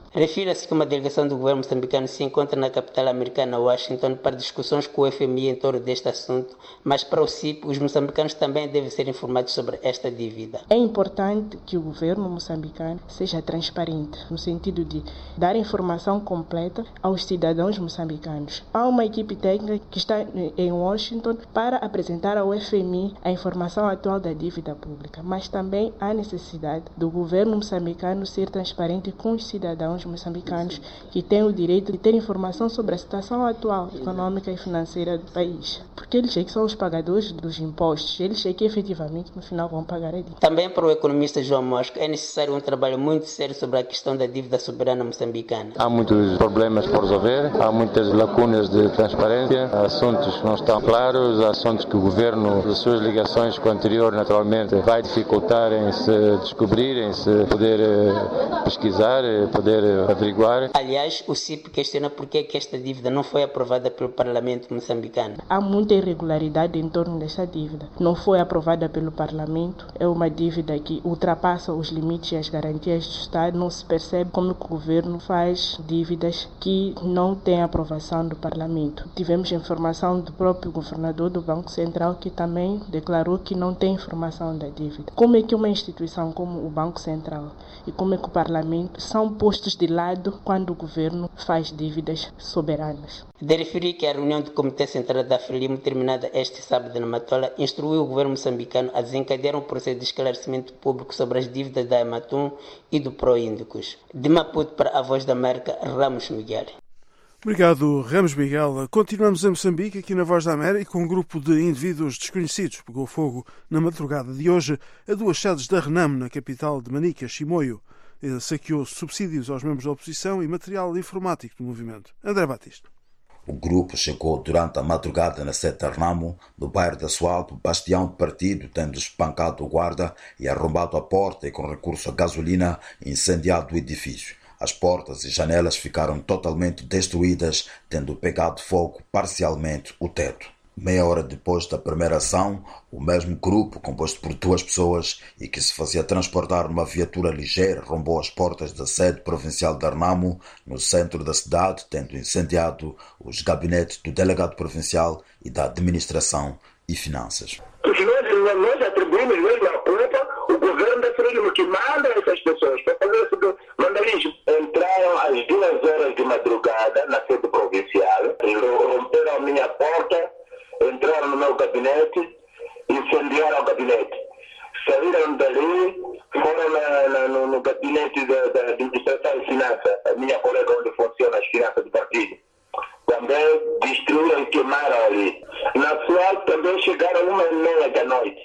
Refira-se que uma delegação do governo moçambicano se encontra na capital americana, Washington, para discussões com o F M I em torno deste assunto, mas para o C I P, os moçambicanos também devem ser informados sobre esta dívida. É importante que o governo moçambicano seja transparente, no sentido de dar informação completa aos cidadãos moçambicanos. Há uma equipe técnica que está em Washington para apresentar ao F M I a informação atual da dívida pública, mas também há necessidade do governo moçambicano ser transparente com os cidadãos moçambicanos que têm o direito de ter informação sobre a situação atual econômica e financeira do país, porque eles é que são os pagadores dos impostos, eles é que efetivamente no final vão pagar a dívida. Também para o economista João Mosca é necessário um trabalho muito sério sobre a questão da dívida soberana moçambicana. Há muitos problemas por resolver, há muitas lacunas de transparência, há assuntos que não estão claros, há assuntos que o governo, pelas suas ligações com o anterior, naturalmente vai dificultar em se descobrir, em se poder pesquisar, poder averiguar. Aliás, o C I P questiona por que esta dívida não foi aprovada pelo Parlamento moçambicano. Há muita irregularidade em torno dessa dívida. Não foi aprovada pelo Parlamento, é uma dívida que ultrapassa os limites e as garantias do Estado. Não se percebe como que o governo faz dívidas que não têm aprovação do Parlamento. Tivemos informação do próprio governador do Banco Central que também declarou que não tem informação da dívida. Como é que uma instituição como o Banco Central e como é que o Parlamento são postos de lado quando o governo faz dívidas soberanas? De referir que a reunião do Comitê Central da Frelimo, terminada este sábado na Matola, instruiu o governo moçambicano a desencadear um processo de esclarecimento público sobre as dívidas da Ematum e do Proíndicos. De Maputo para a Voz da América, Ramos Miguel. Obrigado, Ramos Miguel. Continuamos em Moçambique, aqui na Voz da América. Um grupo de indivíduos desconhecidos pegou fogo na madrugada de hoje a duas sedes da Renam, na capital de Manica, Chimoio. Saqueou subsídios aos membros da oposição e material informático do movimento. André Batista. O grupo chegou durante a madrugada na sede da Renamo, no bairro da Sualto, bastião do partido, tendo espancado o guarda e arrombado a porta e, com recurso a gasolina, incendiado o edifício. As portas e janelas ficaram totalmente destruídas, tendo pegado fogo parcialmente o teto. Meia hora depois da primeira ação, o mesmo grupo, composto por duas pessoas e que se fazia transportar numa viatura ligeira, rombou as portas da sede provincial da Renamo, no centro da cidade, tendo incendiado os gabinetes do delegado provincial e da administração e finanças. Nós, nós atribuímos mesmo a culpa o governo da Frelimo, que manda essas pessoas para fazer esse vandalismo. Entraram às duas horas de madrugada na sede provincial, romperam a minha porta, entraram no meu gabinete, incendiaram o gabinete. Saíram dali, foram na, na, no, no gabinete da, da administração e finanças, a minha colega onde funciona as finanças do partido. Também destruíram e queimaram ali. Na Sual também chegaram uma e meia da noite.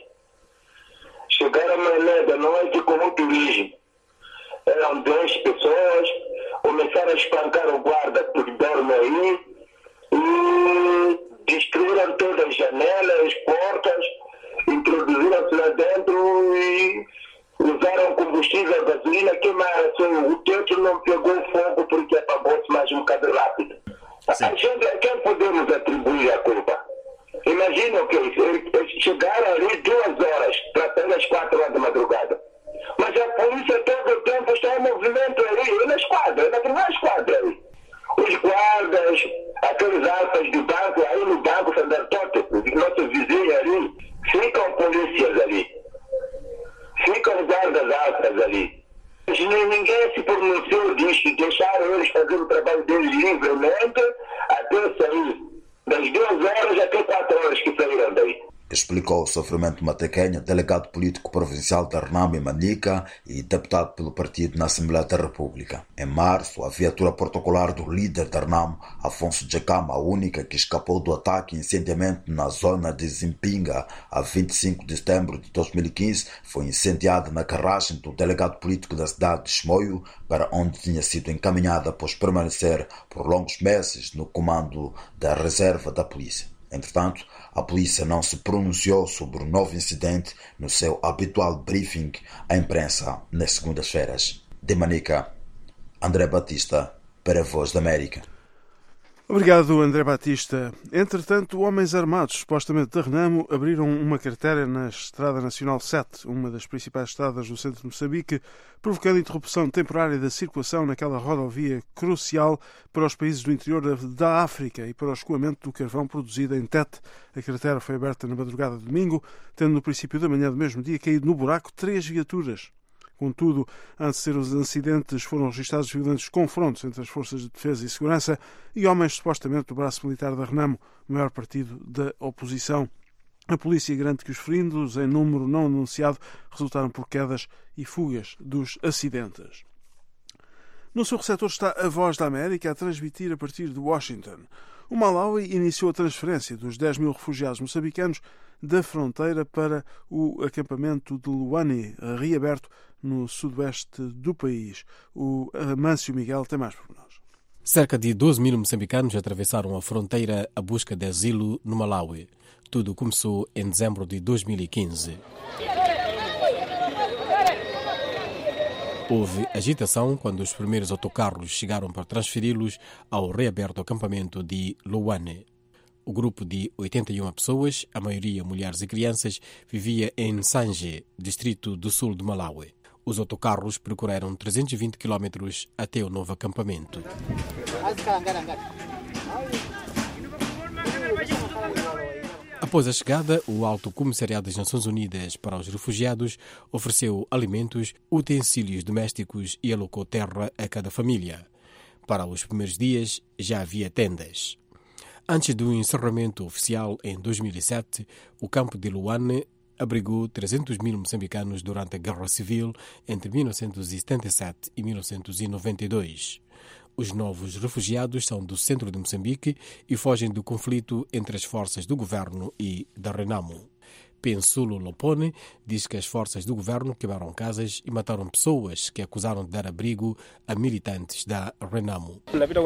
Chegaram uma e meia da noite com muito lixo. Eram dez pessoas, começaram a espancar o guarda que dorme aí e destruíram todas as janelas, portas, introduziram-se lá dentro e usaram combustível, gasolina, queimaram. O teto não pegou fogo porque apagou-se mais um bocado rápido. Sim. A gente, a quem podemos atribuir a culpa? Imagina o que eles chegaram ali duas horas para sair às quatro horas da madrugada. Mas a polícia todo o tempo está em movimento ali, na esquadra, na primeira esquadra ali. Os guardas, aqueles alfas do banco, aí no banco Sandar Toto, os nossos vizinhos ali, ficam polícias ali. Ficam guardas alfas ali. Ninguém se pronunciou disso, deixaram eles fazer o trabalho deles livremente até sair. Das duas horas até quatro horas que saíram daí. Explicou o sofrimento matequenha, delegado político provincial da Renamo em Manica e deputado pelo partido na Assembleia da República. Em março, a viatura protocolar do líder da Renamo, Afonso Jacama, a única que escapou do ataque e incendiamento na zona de Zimpinga, a vinte e cinco de setembro de dois mil e quinze, foi incendiada na carruagem do delegado político da cidade de Chimoio, para onde tinha sido encaminhada após permanecer por longos meses no comando da reserva da polícia. Entretanto, a polícia não se pronunciou sobre o novo incidente no seu habitual briefing à imprensa nas segundas-feiras. De Manica, André Batista, para a Voz da América. Obrigado, André Batista. Entretanto, homens armados, supostamente da Renamo, abriram uma cratera na Estrada Nacional sete, uma das principais estradas do centro de Moçambique, provocando interrupção temporária da circulação naquela rodovia crucial para os países do interior da África e para o escoamento do carvão produzido em Tete. A cratera foi aberta na madrugada de domingo, tendo no princípio da manhã do mesmo dia caído no buraco três viaturas. Contudo, antes de ser os acidentes, foram registrados violentos confrontos entre as forças de defesa e segurança e homens supostamente do braço militar da Renamo, o maior partido da oposição. A polícia garante que os feridos, em número não anunciado, resultaram por quedas e fugas dos acidentes. No seu receptor está a Voz da América a transmitir a partir de Washington. O Malawi iniciou a transferência dos dez mil refugiados moçambicanos da fronteira para o acampamento de Luane, reaberto no sudoeste do país. O Amâncio Miguel tem mais por nós. Cerca de doze mil moçambicanos atravessaram a fronteira à busca de asilo no Malawi. Tudo começou em dezembro de dois mil e quinze. Houve agitação quando os primeiros autocarros chegaram para transferi-los ao reaberto acampamento de Luane. O grupo de oitenta e uma pessoas, a maioria mulheres e crianças, vivia em Sanje, distrito do sul de Malawi. Os autocarros percorreram trezentos e vinte quilómetros até o novo acampamento. Após a chegada, o Alto Comissariado das Nações Unidas para os Refugiados ofereceu alimentos, utensílios domésticos e alocou terra a cada família. Para os primeiros dias, já havia tendas. Antes do encerramento oficial em dois mil e sete, o campo de Luane abrigou trezentos mil moçambicanos durante a Guerra Civil entre mil novecentos e setenta e sete e mil novecentos e noventa e dois. Os novos refugiados são do centro de Moçambique e fogem do conflito entre as forças do governo e da Renamo. Pensulo Lopone diz que as forças do governo queimaram casas e mataram pessoas que acusaram de dar abrigo a militantes da Renamo.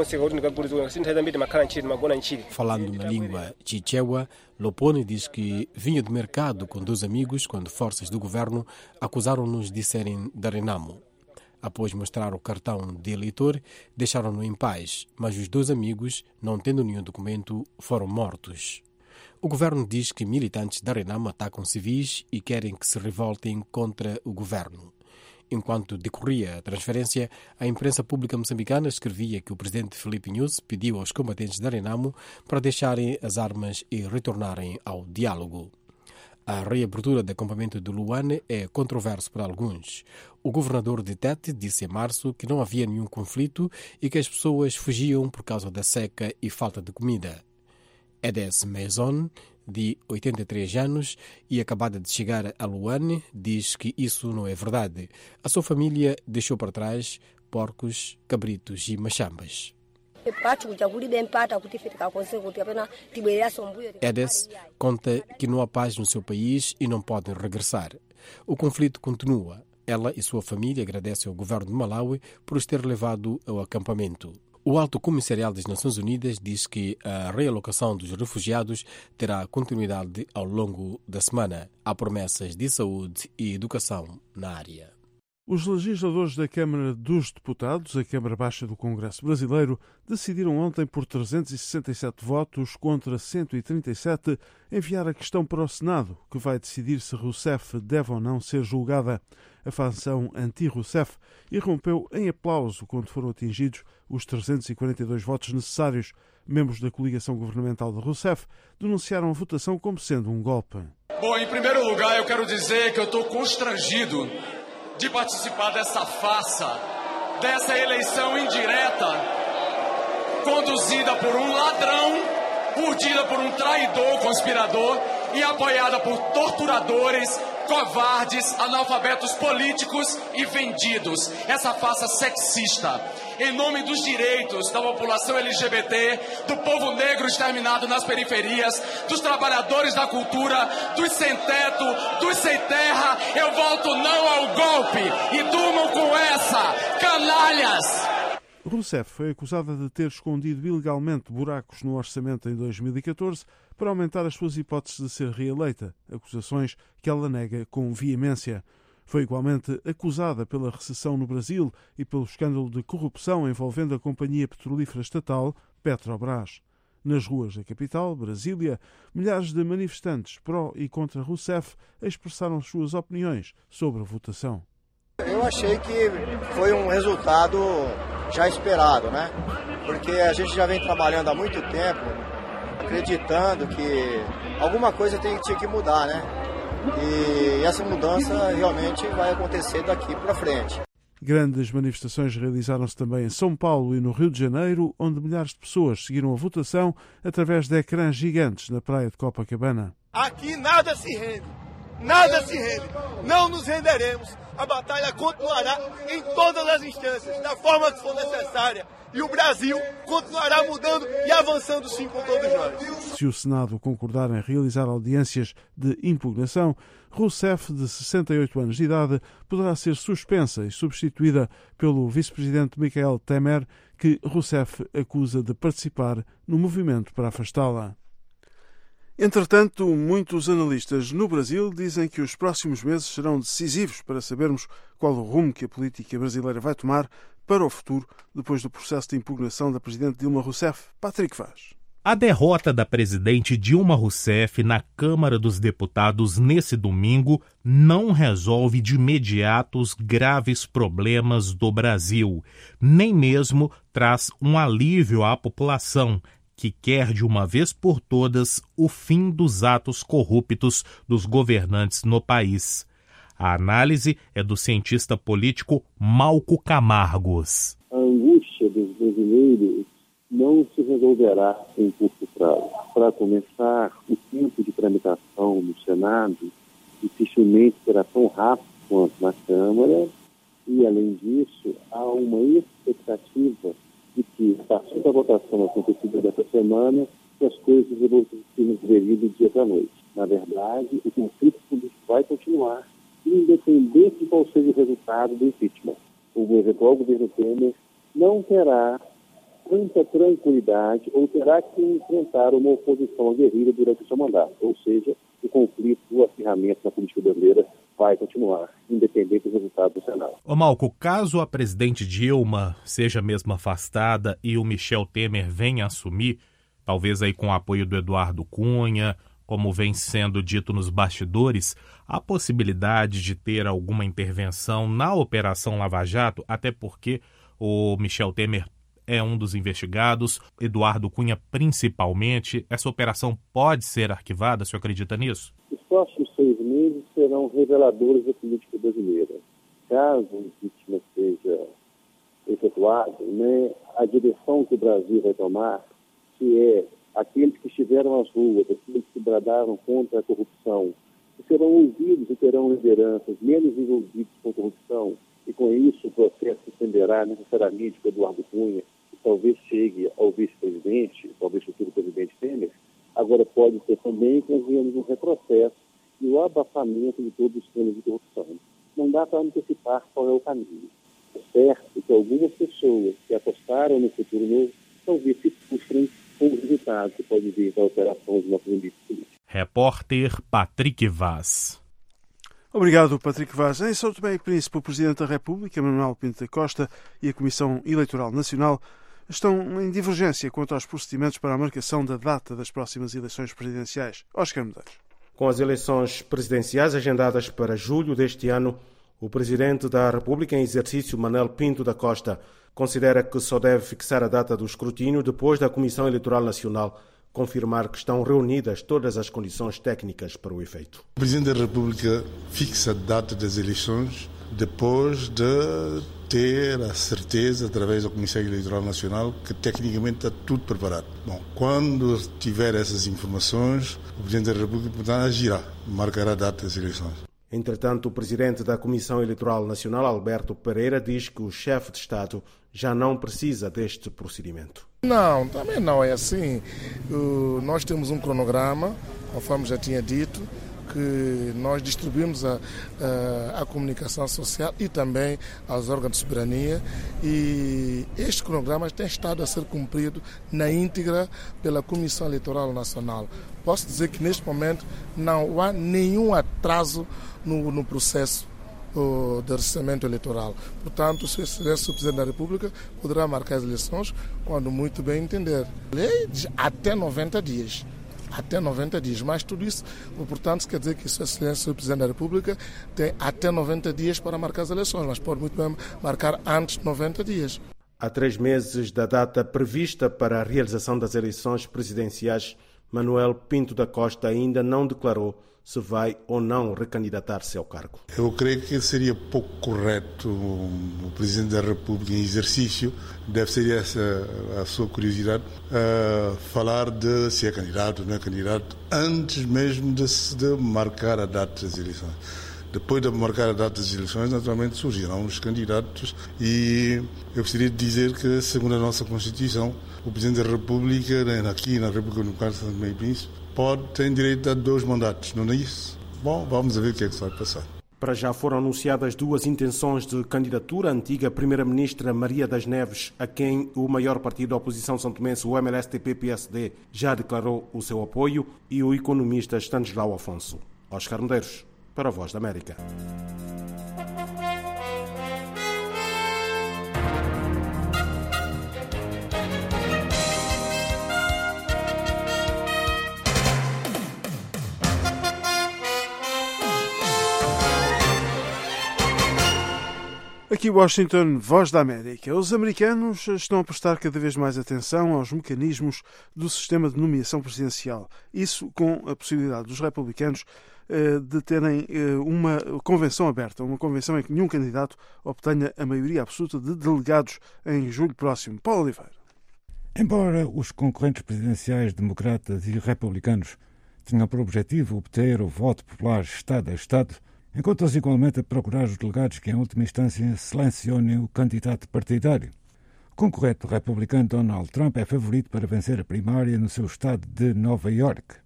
Falando na língua chichewa, Lopone diz que vinha do mercado com dois amigos quando forças do governo acusaram-nos de serem da Renamo. Após mostrar o cartão de eleitor, deixaram-no em paz, mas os dois amigos, não tendo nenhum documento, foram mortos. O governo diz que militantes da Renamo atacam civis e querem que se revoltem contra o governo. Enquanto decorria a transferência, a imprensa pública moçambicana escrevia que o presidente Filipe Nyusi pediu aos combatentes da Renamo para deixarem as armas e retornarem ao diálogo. A reabertura do acampamento de Luane é controverso para alguns. O governador de Tete disse em março que não havia nenhum conflito e que as pessoas fugiam por causa da seca e falta de comida. Edes Maison, de oitenta e três anos e acabada de chegar a Luane, diz que isso não é verdade. A sua família deixou para trás porcos, cabritos e machambas. Edes conta que não há paz no seu país e não podem regressar. O conflito continua. Ela e sua família agradecem ao governo de Malawi por os ter levado ao acampamento. O Alto Comissariado das Nações Unidas diz que a realocação dos refugiados terá continuidade ao longo da semana. Há promessas de saúde e educação na área. Os legisladores da Câmara dos Deputados, a Câmara Baixa do Congresso Brasileiro, decidiram ontem por trezentos e sessenta e sete votos contra cento e trinta e sete enviar a questão para o Senado, que vai decidir se Rousseff deve ou não ser julgada. A facção anti-Rousseff irrompeu em aplauso quando foram atingidos os trezentos e quarenta e dois votos necessários. Membros da coligação governamental de Rousseff denunciaram a votação como sendo um golpe. Bom, em primeiro lugar, eu quero dizer que eu estou constrangido de participar dessa farsa, dessa eleição indireta, conduzida por um ladrão, urdida por um traidor, conspirador e apoiada por torturadores, covardes, analfabetos políticos e vendidos. Essa farsa sexista, em nome dos direitos da população L G B T, do povo negro exterminado nas periferias, dos trabalhadores da cultura, dos sem teto, dos sem terra, eu volto não ao golpe e durmam com essa, canalhas! Rousseff foi acusada de ter escondido ilegalmente buracos no orçamento em dois mil e catorze para aumentar as suas hipóteses de ser reeleita, acusações que ela nega com veemência. Foi igualmente acusada pela recessão no Brasil e pelo escândalo de corrupção envolvendo a companhia petrolífera estatal Petrobras. Nas ruas da capital, Brasília, milhares de manifestantes pró e contra Rousseff expressaram suas opiniões sobre a votação. Eu achei que foi um resultado já esperado, né? Porque a gente já vem trabalhando há muito tempo, acreditando que alguma coisa tem, tinha que mudar, né? E essa mudança realmente vai acontecer daqui para frente. Grandes manifestações realizaram-se também em São Paulo e no Rio de Janeiro, onde milhares de pessoas seguiram a votação através de ecrãs gigantes na praia de Copacabana. Aqui nada se rende, nada se rende. Não nos renderemos. A batalha continuará em todas as instâncias, da forma que for necessária. E o Brasil continuará mudando e avançando sim com todos nós. Se o Senado concordar em realizar audiências de impugnação, Rousseff, de sessenta e oito anos de idade, poderá ser suspensa e substituída pelo vice-presidente Michel Temer, que Rousseff acusa de participar no movimento para afastá-la. Entretanto, muitos analistas no Brasil dizem que os próximos meses serão decisivos para sabermos qual o rumo que a política brasileira vai tomar para o futuro, depois do processo de impugnação da presidente Dilma Rousseff. Patrick Vaz. A derrota da presidente Dilma Rousseff na Câmara dos Deputados nesse domingo não resolve de imediato os graves problemas do Brasil, nem mesmo traz um alívio à população, que quer de uma vez por todas o fim dos atos corruptos dos governantes no país. A análise é do cientista político Malco Camargos. A angústia dos brasileiros não se resolverá em curto prazo. Para começar, o tempo de tramitação no Senado dificilmente será tão rápido quanto na Câmara e, além disso, há uma expectativa de que, a partir da votação acontecida dessa semana, que as coisas vão se resolver do dia para a noite. Na verdade, o conflito político vai continuar, independente de qual seja o resultado do impeachment. O eventual governo Temer não terá tanta tranquilidade ou terá que enfrentar uma oposição aguerrida durante o seu mandato. Ou seja, o conflito, o acirramento na política brasileira vai continuar, independente do resultado do Senado. Ô Malco, caso a presidente Dilma seja mesmo afastada e o Michel Temer venha assumir, talvez aí com o apoio do Eduardo Cunha, como vem sendo dito nos bastidores, há possibilidade de ter alguma intervenção na Operação Lava Jato, até porque o Michel Temer é um dos investigados, Eduardo Cunha principalmente. Essa operação pode ser arquivada, o senhor acredita nisso? Os próximos seis meses serão reveladores da política brasileira. Caso o impeachment seja efetuado, né, a direção que o Brasil vai tomar, que é aqueles que estiveram às ruas, aqueles que bradaram contra a corrupção, que serão ouvidos e terão lideranças menos envolvidos com corrupção, e com isso o processo se estenderá necessariamente para Eduardo Cunha, que talvez chegue ao vice-presidente, talvez futuro presidente Temer. Agora pode ser também que nós venhamos um retrocesso e o abafamento de todos os temas de corrupção. Não dá para antecipar qual é o caminho. É certo que algumas pessoas que apostaram no futuro novo talvez se frustrem com o resultado que pode vir da operação dos nossos ambientes políticos. Repórter Patrick Vaz. Obrigado, Patrick Vaz. Em São Tomé e Príncipe, o Presidente da República, Manuel Pinto da Costa, e a Comissão Eleitoral Nacional estão em divergência quanto aos procedimentos para a marcação da data das próximas eleições presidenciais. Oscar Medeiros. Com as eleições presidenciais agendadas para julho deste ano, o Presidente da República em exercício, Manuel Pinto da Costa, considera que só deve fixar a data do escrutínio depois da Comissão Eleitoral Nacional confirmar que estão reunidas todas as condições técnicas para o efeito. O Presidente da República fixa a data das eleições depois de ter a certeza, através da Comissão Eleitoral Nacional, que tecnicamente está tudo preparado. Bom, quando tiver essas informações, o Presidente da República, portanto, agirá, marcará a data das eleições. Entretanto, o Presidente da Comissão Eleitoral Nacional, Alberto Pereira, diz que o chefe de Estado já não precisa deste procedimento. Não, também não é assim. Uh, nós temos um cronograma, conforme já tinha dito, que nós distribuímos a, a, a comunicação social e também aos órgãos de soberania, e este cronograma tem estado a ser cumprido na íntegra pela Comissão Eleitoral Nacional. Posso dizer que neste momento não há nenhum atraso no, no processo uh, de recenseamento eleitoral. Portanto, Sua Excelência, o Presidente da República, poderá marcar as eleições quando muito bem entender. A lei diz até noventa dias. Até noventa dias. Mas tudo isso, portanto, quer dizer que Sua Excelência, o Presidente da República, tem até noventa dias para marcar as eleições, mas pode muito bem marcar antes de noventa dias. Há três meses da data prevista para a realização das eleições presidenciais, Manuel Pinto da Costa ainda não declarou se vai ou não recandidatar-se ao cargo. Eu creio que seria pouco correto o Presidente da República em exercício, deve ser essa a sua curiosidade, uh, falar de se é candidato ou não é candidato, antes mesmo de, de marcar a data das eleições. Depois de marcar a data das eleições, naturalmente surgirão os candidatos e eu gostaria de dizer que, segundo a nossa Constituição, o Presidente da República, aqui na República Democrática de São Tomé e Príncipe, pode ter direito a dois mandatos, não é isso? Bom, vamos ver o que é que se vai passar. Para já foram anunciadas duas intenções de candidatura. A antiga Primeira-Ministra Maria das Neves, a quem o maior partido da oposição santomense, o M L S T P P S D, já declarou o seu apoio, e o economista Stanislau Afonso. Oscar Medeiros, para a Voz da América. Aqui Washington, Voz da América. Os americanos estão a prestar cada vez mais atenção aos mecanismos do sistema de nomeação presidencial. Isso com a possibilidade dos republicanos de terem uma convenção aberta, uma convenção em que nenhum candidato obtenha a maioria absoluta de delegados em julho próximo. Paulo Oliveira. Embora os concorrentes presidenciais democratas e republicanos tenham por objetivo obter o voto popular Estado a Estado, encontram-se igualmente a procurar os delegados que, em última instância, selecionem o candidato partidário. O concorrente republicano Donald Trump é favorito para vencer a primária no seu estado de Nova Iorque.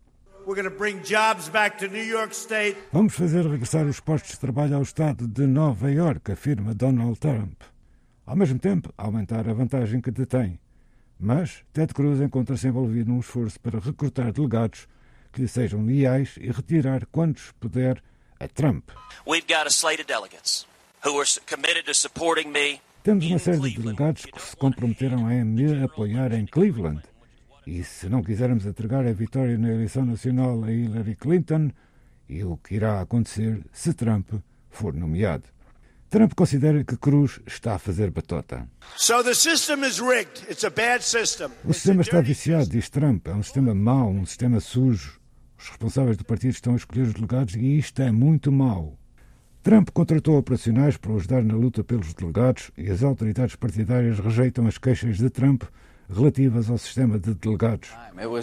Vamos fazer regressar os postos de trabalho ao estado de Nova Iorque, afirma Donald Trump. Ao mesmo tempo, aumentar a vantagem que detém. Mas Ted Cruz encontra-se envolvido num esforço para recrutar delegados que lhe sejam leais e retirar quantos puder a Trump. Temos uma série de delegados que se comprometeram a me apoiar em Cleveland. E se não quisermos entregar a vitória na eleição nacional a Hillary Clinton, e o que irá acontecer se Trump for nomeado. Trump considera que Cruz está a fazer batota. O sistema está viciado, diz Trump. É um sistema mau, um sistema sujo. Os responsáveis do partido estão a escolher os delegados e isto é muito mau. Trump contratou operacionais para ajudar na luta pelos delegados e as autoridades partidárias rejeitam as queixas de Trump relativas ao sistema de delegados.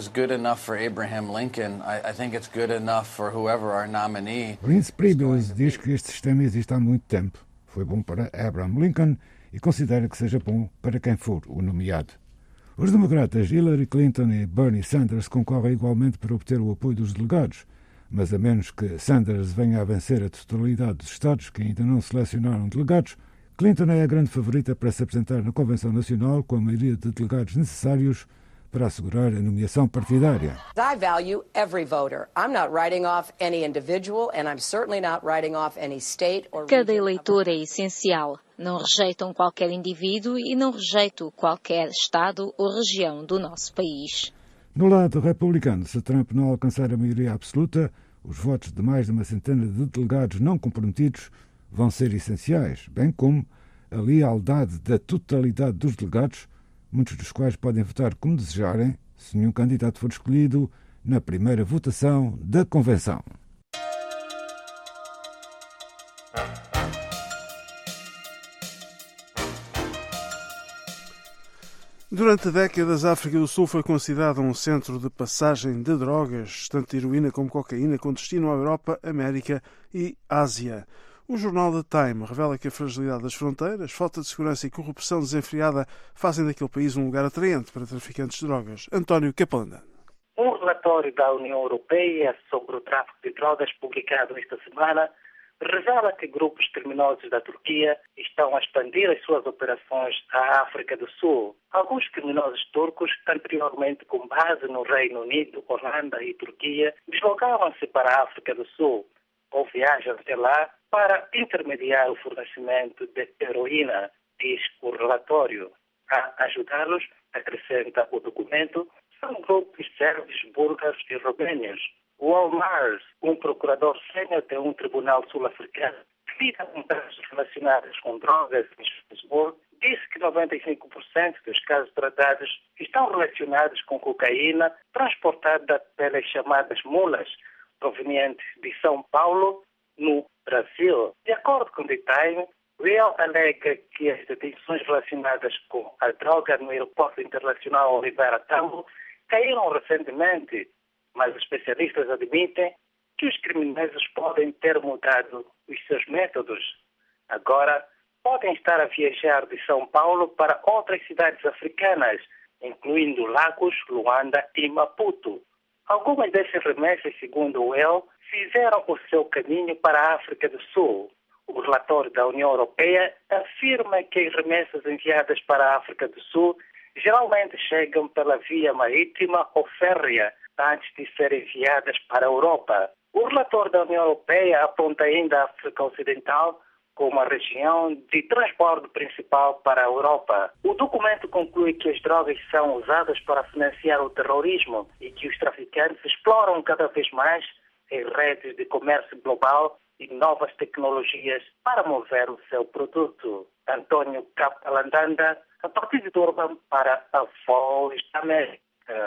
Reince Priebus diz que este sistema existe há muito tempo. Foi bom para Abraham Lincoln e considera que seja bom para quem for o nomeado. Os democratas Hillary Clinton e Bernie Sanders concorrem igualmente para obter o apoio dos delegados, mas a menos que Sanders venha a vencer a totalidade dos estados que ainda não selecionaram delegados, Clinton é a grande favorita para se apresentar na Convenção Nacional com a maioria de delegados necessários para assegurar a nomeação partidária. I value every voter. I'm not writing off any individual and I'm certainly not writing off any state or Cada eleitor é essencial. Não rejeitam qualquer indivíduo e não rejeito qualquer estado ou região do nosso país. No lado republicano, se Trump não alcançar a maioria absoluta, os votos de mais de uma centena de delegados não comprometidos vão ser essenciais, bem como a lealdade da totalidade dos delegados, muitos dos quais podem votar como desejarem, se nenhum candidato for escolhido na primeira votação da Convenção. Durante décadas, a África do Sul foi considerada um centro de passagem de drogas, tanto de heroína como cocaína, com destino à Europa, América e Ásia. O jornal The Time revela que a fragilidade das fronteiras, falta de segurança e corrupção desenfreada fazem daquele país um lugar atraente para traficantes de drogas. António Capelanda. Um relatório da União Europeia sobre o tráfico de drogas publicado esta semana revela que grupos criminosos da Turquia estão a expandir as suas operações à África do Sul. Alguns criminosos turcos, anteriormente com base no Reino Unido, Holanda e Turquia, deslocavam-se para a África do Sul. ou viajam até lá para intermediar o fornecimento de heroína, diz o relatório. A ajudá-los, acrescenta o documento, são grupos sérvios, búlgaros e romênios. Wal Mars, um procurador sênior de um tribunal sul-africano que lida com casos relacionados com drogas em Johannesburg, disse que noventa e cinco por cento dos casos tratados estão relacionados com cocaína transportada pelas chamadas mulas, provenientes de São Paulo, no Brasil. De acordo com The Time, Real alega que as detenções relacionadas com a droga no aeroporto internacional Oliveira Tambo caíram recentemente, mas os especialistas admitem que os criminosos podem ter mudado os seus métodos. Agora, podem estar a viajar de São Paulo para outras cidades africanas, incluindo Lagos, Luanda e Maputo. Algumas dessas remessas, segundo o Well, fizeram o seu caminho para a África do Sul. O relatório da União Europeia afirma que as remessas enviadas para a África do Sul geralmente chegam pela via marítima ou férrea antes de serem enviadas para a Europa. O relatório da União Europeia aponta ainda a África Ocidental como a região de transporte principal para a Europa. O documento conclui que as drogas são usadas para financiar o terrorismo e que os traficantes exploram cada vez mais as redes de comércio global e novas tecnologias para mover o seu produto. António Capalandanda, a partir de Durban, para a Voz da América.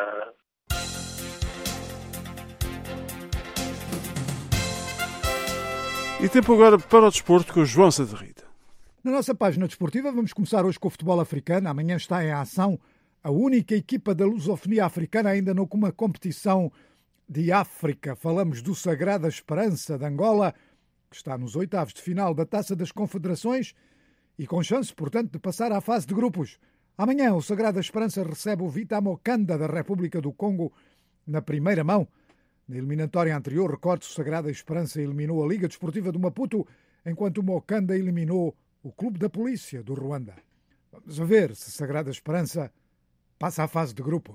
E tempo agora para o desporto com o João Santa Rita. Na nossa página desportiva vamos começar hoje com o futebol africano. Amanhã está em ação a única equipa da lusofonia africana ainda não com uma competição de África. Falamos do Sagrada Esperança de Angola, que está nos oitavos de final da Taça das Confederações e com chance, portanto, de passar à fase de grupos. Amanhã o Sagrada Esperança recebe o Vitamokanda da República do Congo na primeira mão. Na eliminatória anterior, recorde, o Sagrada Esperança eliminou a Liga Desportiva do Maputo, enquanto o Mokanda eliminou o Clube da Polícia do Ruanda. Vamos ver se Sagrada Esperança passa à fase de grupos.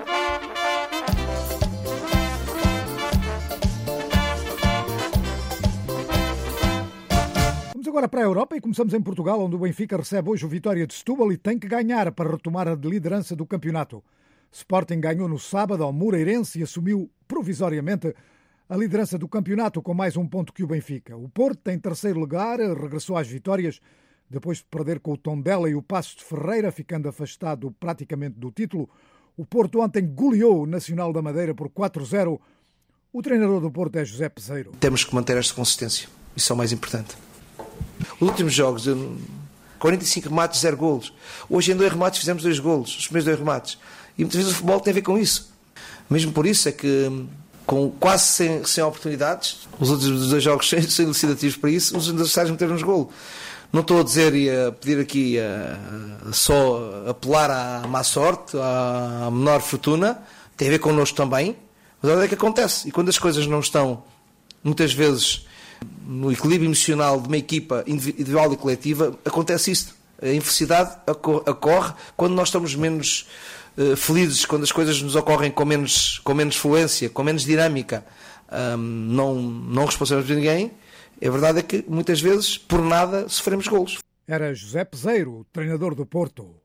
Vamos agora para a Europa e começamos em Portugal, onde o Benfica recebe hoje o Vitória de Setúbal e tem que ganhar para retomar a liderança do campeonato. Sporting ganhou no sábado ao Moreirense e assumiu provisoriamente a liderança do campeonato com mais um ponto que o Benfica. O Porto tem terceiro lugar, regressou às vitórias depois de perder com o Tondela e o Passos de Ferreira, ficando afastado praticamente do título. O Porto ontem goleou o Nacional da Madeira por quatro a zero. O treinador do Porto é José Peseiro. Temos que manter esta consistência, isso é o mais importante. Os últimos jogos, quarenta e cinco remates, zero golos. Hoje em dois remates fizemos dois golos, os primeiros dois remates. E muitas vezes o futebol tem a ver com isso. Mesmo por isso é que, com quase sem, sem oportunidades, os outros dois jogos são elucidativos para isso, os adversários meteram-nos golo. Não estou a dizer e a pedir aqui a, a só apelar à má sorte, à menor fortuna, tem a ver connosco também, mas olha o que acontece. E quando as coisas não estão, muitas vezes, no equilíbrio emocional de uma equipa individual e coletiva, acontece isto. A infelicidade ocorre quando nós estamos menos uh, felizes, quando as coisas nos ocorrem com menos, com menos fluência, com menos dinâmica, um, não, não responsabilizamos de ninguém. A verdade é que, muitas vezes, por nada, sofremos golos. Era José Peseiro, treinador do Porto.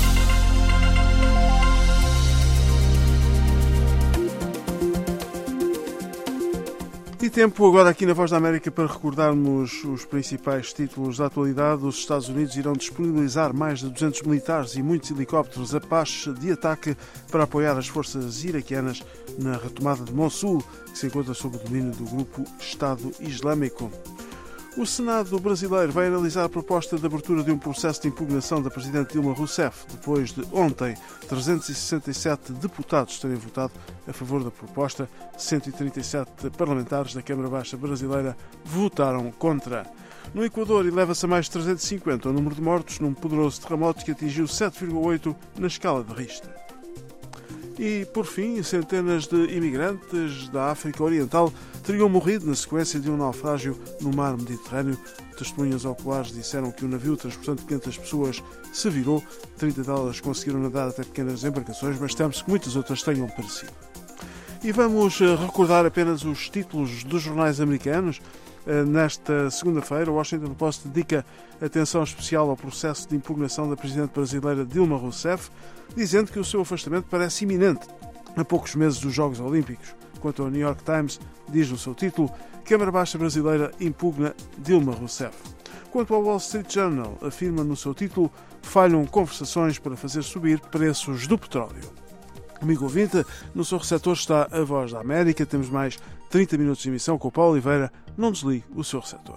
E tempo agora aqui na Voz da América para recordarmos os principais títulos da atualidade. Os Estados Unidos irão disponibilizar mais de duzentos militares e muitos helicópteros Apache de ataque para apoiar as forças iraquianas na retomada de Mossul, que se encontra sob o domínio do grupo Estado Islâmico. O Senado brasileiro vai analisar a proposta de abertura de um processo de impugnação da Presidente Dilma Rousseff, depois de ontem trezentos e sessenta e sete deputados terem votado a favor da proposta. cento e trinta e sete parlamentares da Câmara Baixa brasileira votaram contra. No Equador, eleva-se a mais de trezentos e cinquenta o número de mortos num poderoso terremoto que atingiu sete vírgula oito na escala de Richter. E, por fim, centenas de imigrantes da África Oriental teriam morrido na sequência de um naufrágio no mar Mediterrâneo. Testemunhas oculares disseram que o navio transportando quinhentas pessoas se virou. trinta delas conseguiram nadar até pequenas embarcações, mas teme-se que muitas outras tenham perecido. E vamos recordar apenas os títulos dos jornais americanos. Nesta segunda-feira, o Washington Post dedica atenção especial ao processo de impugnação da presidente brasileira Dilma Rousseff, dizendo que o seu afastamento parece iminente a poucos meses dos Jogos Olímpicos. Quanto ao New York Times, diz no seu título, Câmara Baixa Brasileira impugna Dilma Rousseff. Quanto ao Wall Street Journal, afirma no seu título, falham conversações para fazer subir preços do petróleo. Amigo ouvinte, no seu receptor está a Voz da América. Temos mais trinta minutos de emissão com o Paulo Oliveira. Não desligue o seu receptor.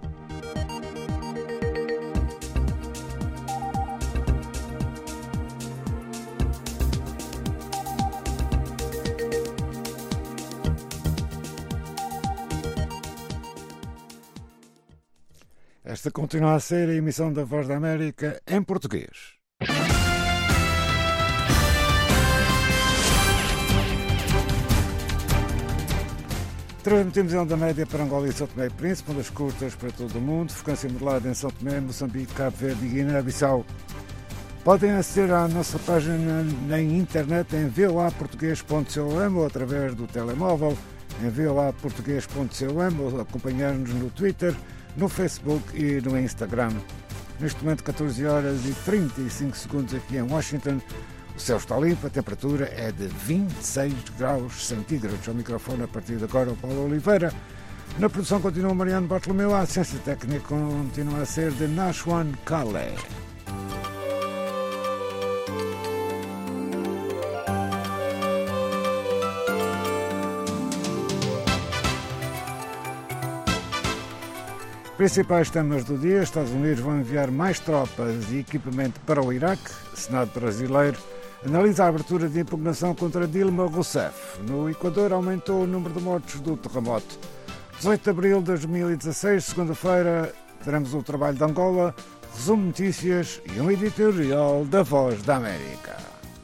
Esta continua a ser a emissão da Voz da América em português. Transmitimos em onda média para Angola e São Tomé e Príncipe, ondas curtas para todo o mundo, frequência modulada em São Tomé, Moçambique, Cabo Verde e Guiné-Bissau. Podem aceder à nossa página na internet em v o a português ponto com ou através do telemóvel em v o a português ponto com ou acompanhar-nos no Twitter, no Facebook e no Instagram. Neste momento, catorze horas e trinta e cinco segundos aqui em Washington. O céu está limpo, a temperatura é de vinte e seis graus centígrados. Ao microfone, a partir de agora, o Paulo Oliveira. Na produção continua o Mariano Bartolomeu. A assistência técnica continua a ser de Nashwan Kale. Principais temas do dia: Estados Unidos vão enviar mais tropas e equipamento para o Iraque. Senado brasileiro analisa a abertura de impugnação contra Dilma Rousseff. No Equador aumentou o número de mortos do terremoto. dezoito de abril de dois mil e dezasseis, segunda-feira, teremos o trabalho de Angola, resumo de notícias e um editorial da Voz da América.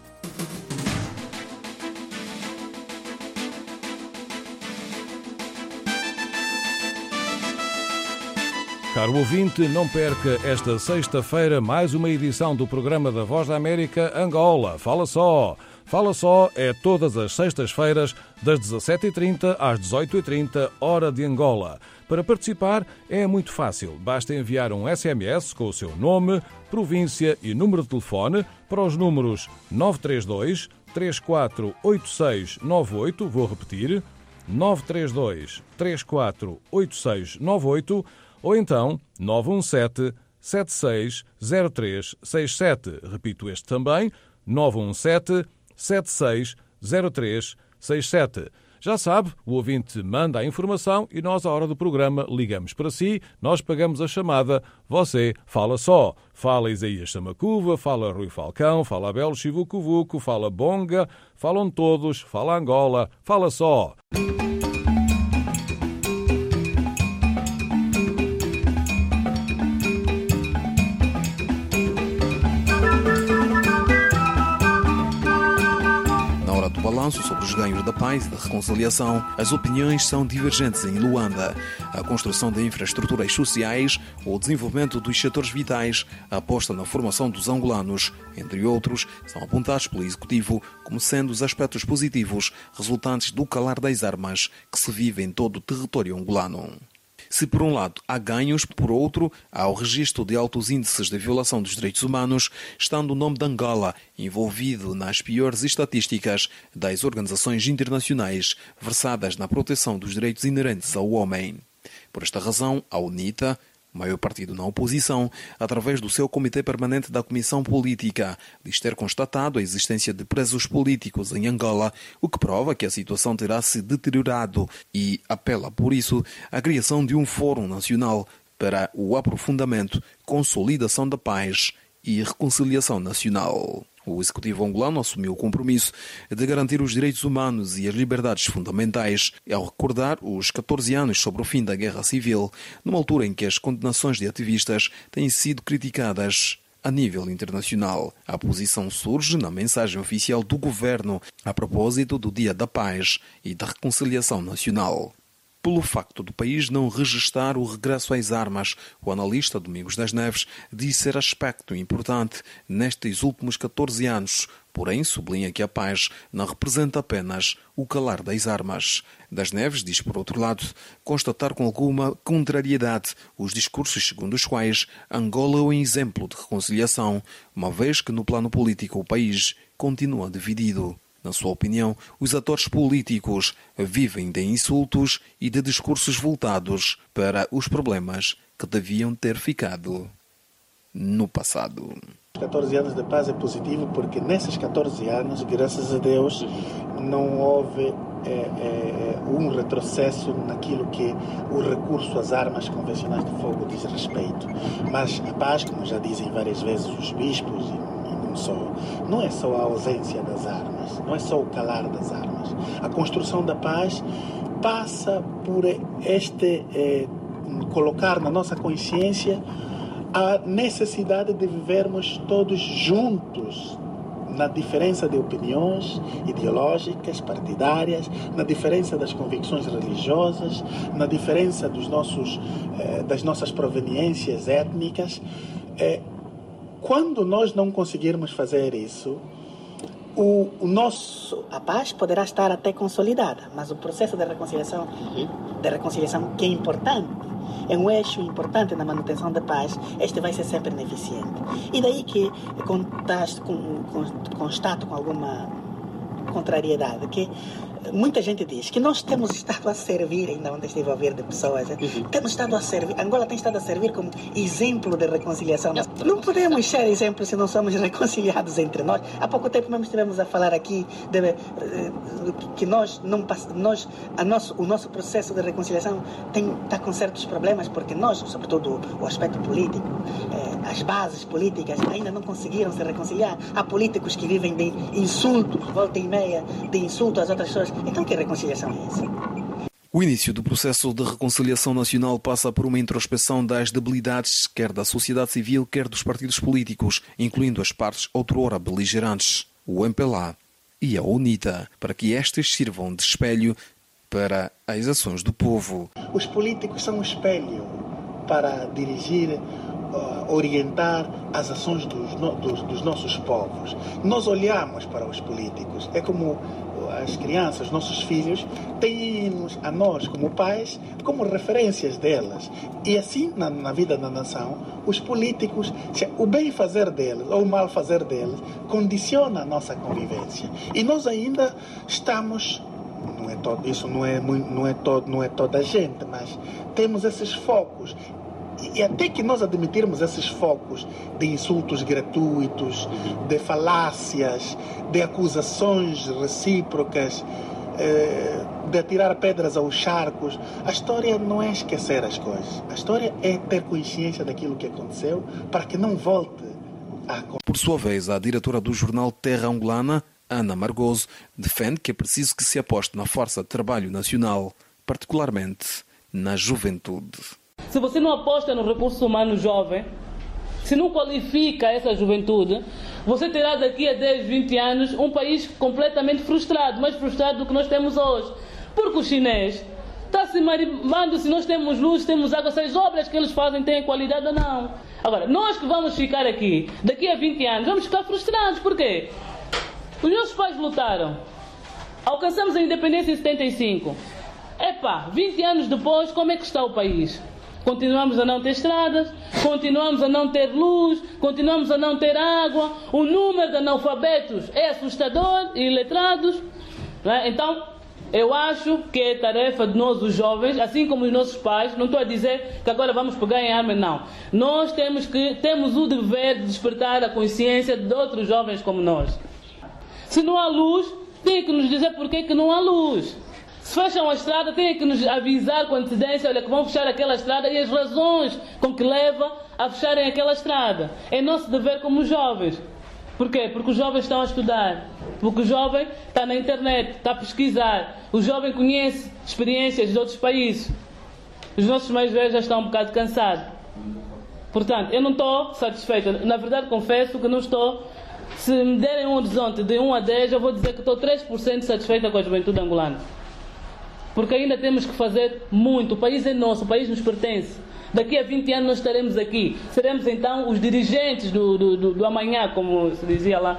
Caro ouvinte, não perca esta sexta-feira mais uma edição do programa da Voz da América Angola. Fala só! Fala só é todas as sextas-feiras, das dezassete e trinta às dezoito e trinta, hora de Angola. Para participar é muito fácil. Basta enviar um S M S com o seu nome, província e número de telefone para os números nove três dois, três quatro oito seis nove oito, vou repetir, nove três dois, três quatro oito seis nove oito, ou então nove um sete, sete seis zero três seis sete. Repito este também, nove um sete, sete seis zero três seis sete. Já sabe, o ouvinte manda a informação e nós, à hora do programa, ligamos para si, nós pagamos a chamada, você fala só. Fala Isaías Samacuva, fala Rui Falcão, fala Abel Chivucovuco, fala Bonga, falam todos, fala Angola, fala só. Balanço sobre os ganhos da paz e da reconciliação, as opiniões são divergentes em Luanda. A construção de infraestruturas sociais, o desenvolvimento dos setores vitais, a aposta na formação dos angolanos, entre outros, são apontados pelo Executivo como sendo os aspectos positivos resultantes do calar das armas que se vive em todo o território angolano. Se por um lado há ganhos, por outro há o registro de altos índices de violação dos direitos humanos, estando o nome de Angola envolvido nas piores estatísticas das organizações internacionais versadas na proteção dos direitos inerentes ao homem. Por esta razão, a UNITA, o maior partido na oposição, através do seu Comitê Permanente da Comissão Política, diz ter constatado a existência de presos políticos em Angola, o que prova que a situação terá se deteriorado e apela, por isso, à criação de um Fórum Nacional para o aprofundamento, consolidação da paz e reconciliação nacional. O Executivo angolano assumiu o compromisso de garantir os direitos humanos e as liberdades fundamentais ao recordar os catorze anos sobre o fim da Guerra Civil, numa altura em que as condenações de ativistas têm sido criticadas a nível internacional. A posição surge na mensagem oficial do governo a propósito do Dia da Paz e da Reconciliação Nacional. Pelo facto do país não registrar o regresso às armas, o analista Domingos das Neves diz ser aspecto importante nestes últimos catorze anos, Porém, sublinha que a paz não representa apenas o calar das armas. Das Neves diz, por outro lado, constatar com alguma contrariedade os discursos segundo os quais Angola é um exemplo de reconciliação, uma vez que no plano político o país continua dividido. Na sua opinião, os atores políticos vivem de insultos e de discursos voltados para os problemas que deviam ter ficado no passado. catorze anos de paz é positivo porque nesses catorze anos, graças a Deus, não houve é, é, um retrocesso naquilo que o recurso às armas convencionais de fogo diz respeito. Mas a paz, como já dizem várias vezes os bispos, e não só, não é só a ausência das armas, não é só o calar das armas. A construção da paz passa por este é, colocar na nossa consciência a necessidade de vivermos todos juntos na diferença de opiniões ideológicas, partidárias, na diferença das convicções religiosas, na diferença dos nossos, eh, das nossas proveniências étnicas. Eh, quando nós não conseguirmos fazer isso, o, o nosso... A paz poderá estar até consolidada, mas o processo de reconciliação, de reconciliação que é importante, é um eixo importante na manutenção da paz, este vai ser sempre ineficiente. E daí que constato com alguma contrariedade que muita gente diz que nós temos estado a servir, ainda ontem estive a ouvir de pessoas, uhum. temos estado a servir, Angola tem estado a servir como exemplo de reconciliação. Não, não podemos ser exemplo se não somos reconciliados entre nós. Há pouco tempo mesmo estivemos a falar aqui de, que nós, não, nós a nosso, o nosso processo de reconciliação tem, está com certos problemas porque nós, sobretudo o aspecto político, eh, as bases políticas ainda não conseguiram se reconciliar. Há políticos que vivem de insultos, volta e meia, de insulto às outras pessoas. Então que reconciliação é essa? O início do processo de reconciliação nacional passa por uma introspeção das debilidades, quer da sociedade civil, quer dos partidos políticos, incluindo as partes outrora beligerantes, o M P L A e a UNITA, para que estas sirvam de espelho para as ações do povo. Os políticos são um espelho para dirigir, orientar as ações dos, dos, dos nossos povos. Nós olhamos para os políticos, é como as crianças, nossos filhos, têm-nos a nós como pais como referências delas. E assim, na, na vida da nação, os políticos, o bem fazer deles ou o mal fazer deles, condiciona a nossa convivência. E nós ainda estamos, não é todo, isso não é, não, é todo, não é toda a gente, mas temos esses focos. E até que nós admitirmos esses focos de insultos gratuitos, de falácias, de acusações recíprocas, de atirar pedras aos charcos, a história não é esquecer as coisas. A história é ter consciência daquilo que aconteceu para que não volte a... Por sua vez, a diretora do jornal Terra Angolana, Ana Margoso, defende que é preciso que se aposte na força de trabalho nacional, particularmente na juventude. Se você não aposta no recurso humano jovem, se não qualifica essa juventude, você terá daqui a dez, vinte anos um país completamente frustrado, mais frustrado do que nós temos hoje. Porque o chinês está se marimando se nós temos luz, temos água, se as obras que eles fazem têm qualidade ou não. Agora, nós que vamos ficar aqui, daqui a vinte anos, vamos ficar frustrados. Por quê? Os nossos pais lutaram. Alcançamos a independência em setenta e cinco. Epá, vinte anos depois, como é que está o país? Continuamos a não ter estradas, continuamos a não ter luz, continuamos a não ter água, o número de analfabetos é assustador e iletrados. Não é? Então, eu acho que é tarefa de nós, os jovens, assim como os nossos pais, não estou a dizer que agora vamos pegar em armas, não. Nós temos, que, temos o dever de despertar a consciência de outros jovens como nós. Se não há luz, tem que nos dizer por que não há luz. Se fecham a estrada, têm que nos avisar com antecedência, olha, que vão fechar aquela estrada e as razões com que leva a fecharem aquela estrada. É nosso dever como jovens. Por quê? Porque os jovens estão a estudar, porque o jovem está na internet, está a pesquisar, o jovem conhece experiências de outros países. Os nossos mais velhos já estão um bocado cansados. Portanto, eu não estou satisfeita. Na verdade, confesso que não estou. Se me derem um horizonte de um a dez, eu vou dizer que estou três por cento satisfeita com a juventude angolana. Porque ainda temos que fazer muito. O país é nosso, o país nos pertence. Daqui a vinte anos nós estaremos aqui. Seremos então os dirigentes do, do, do, do amanhã, como se dizia lá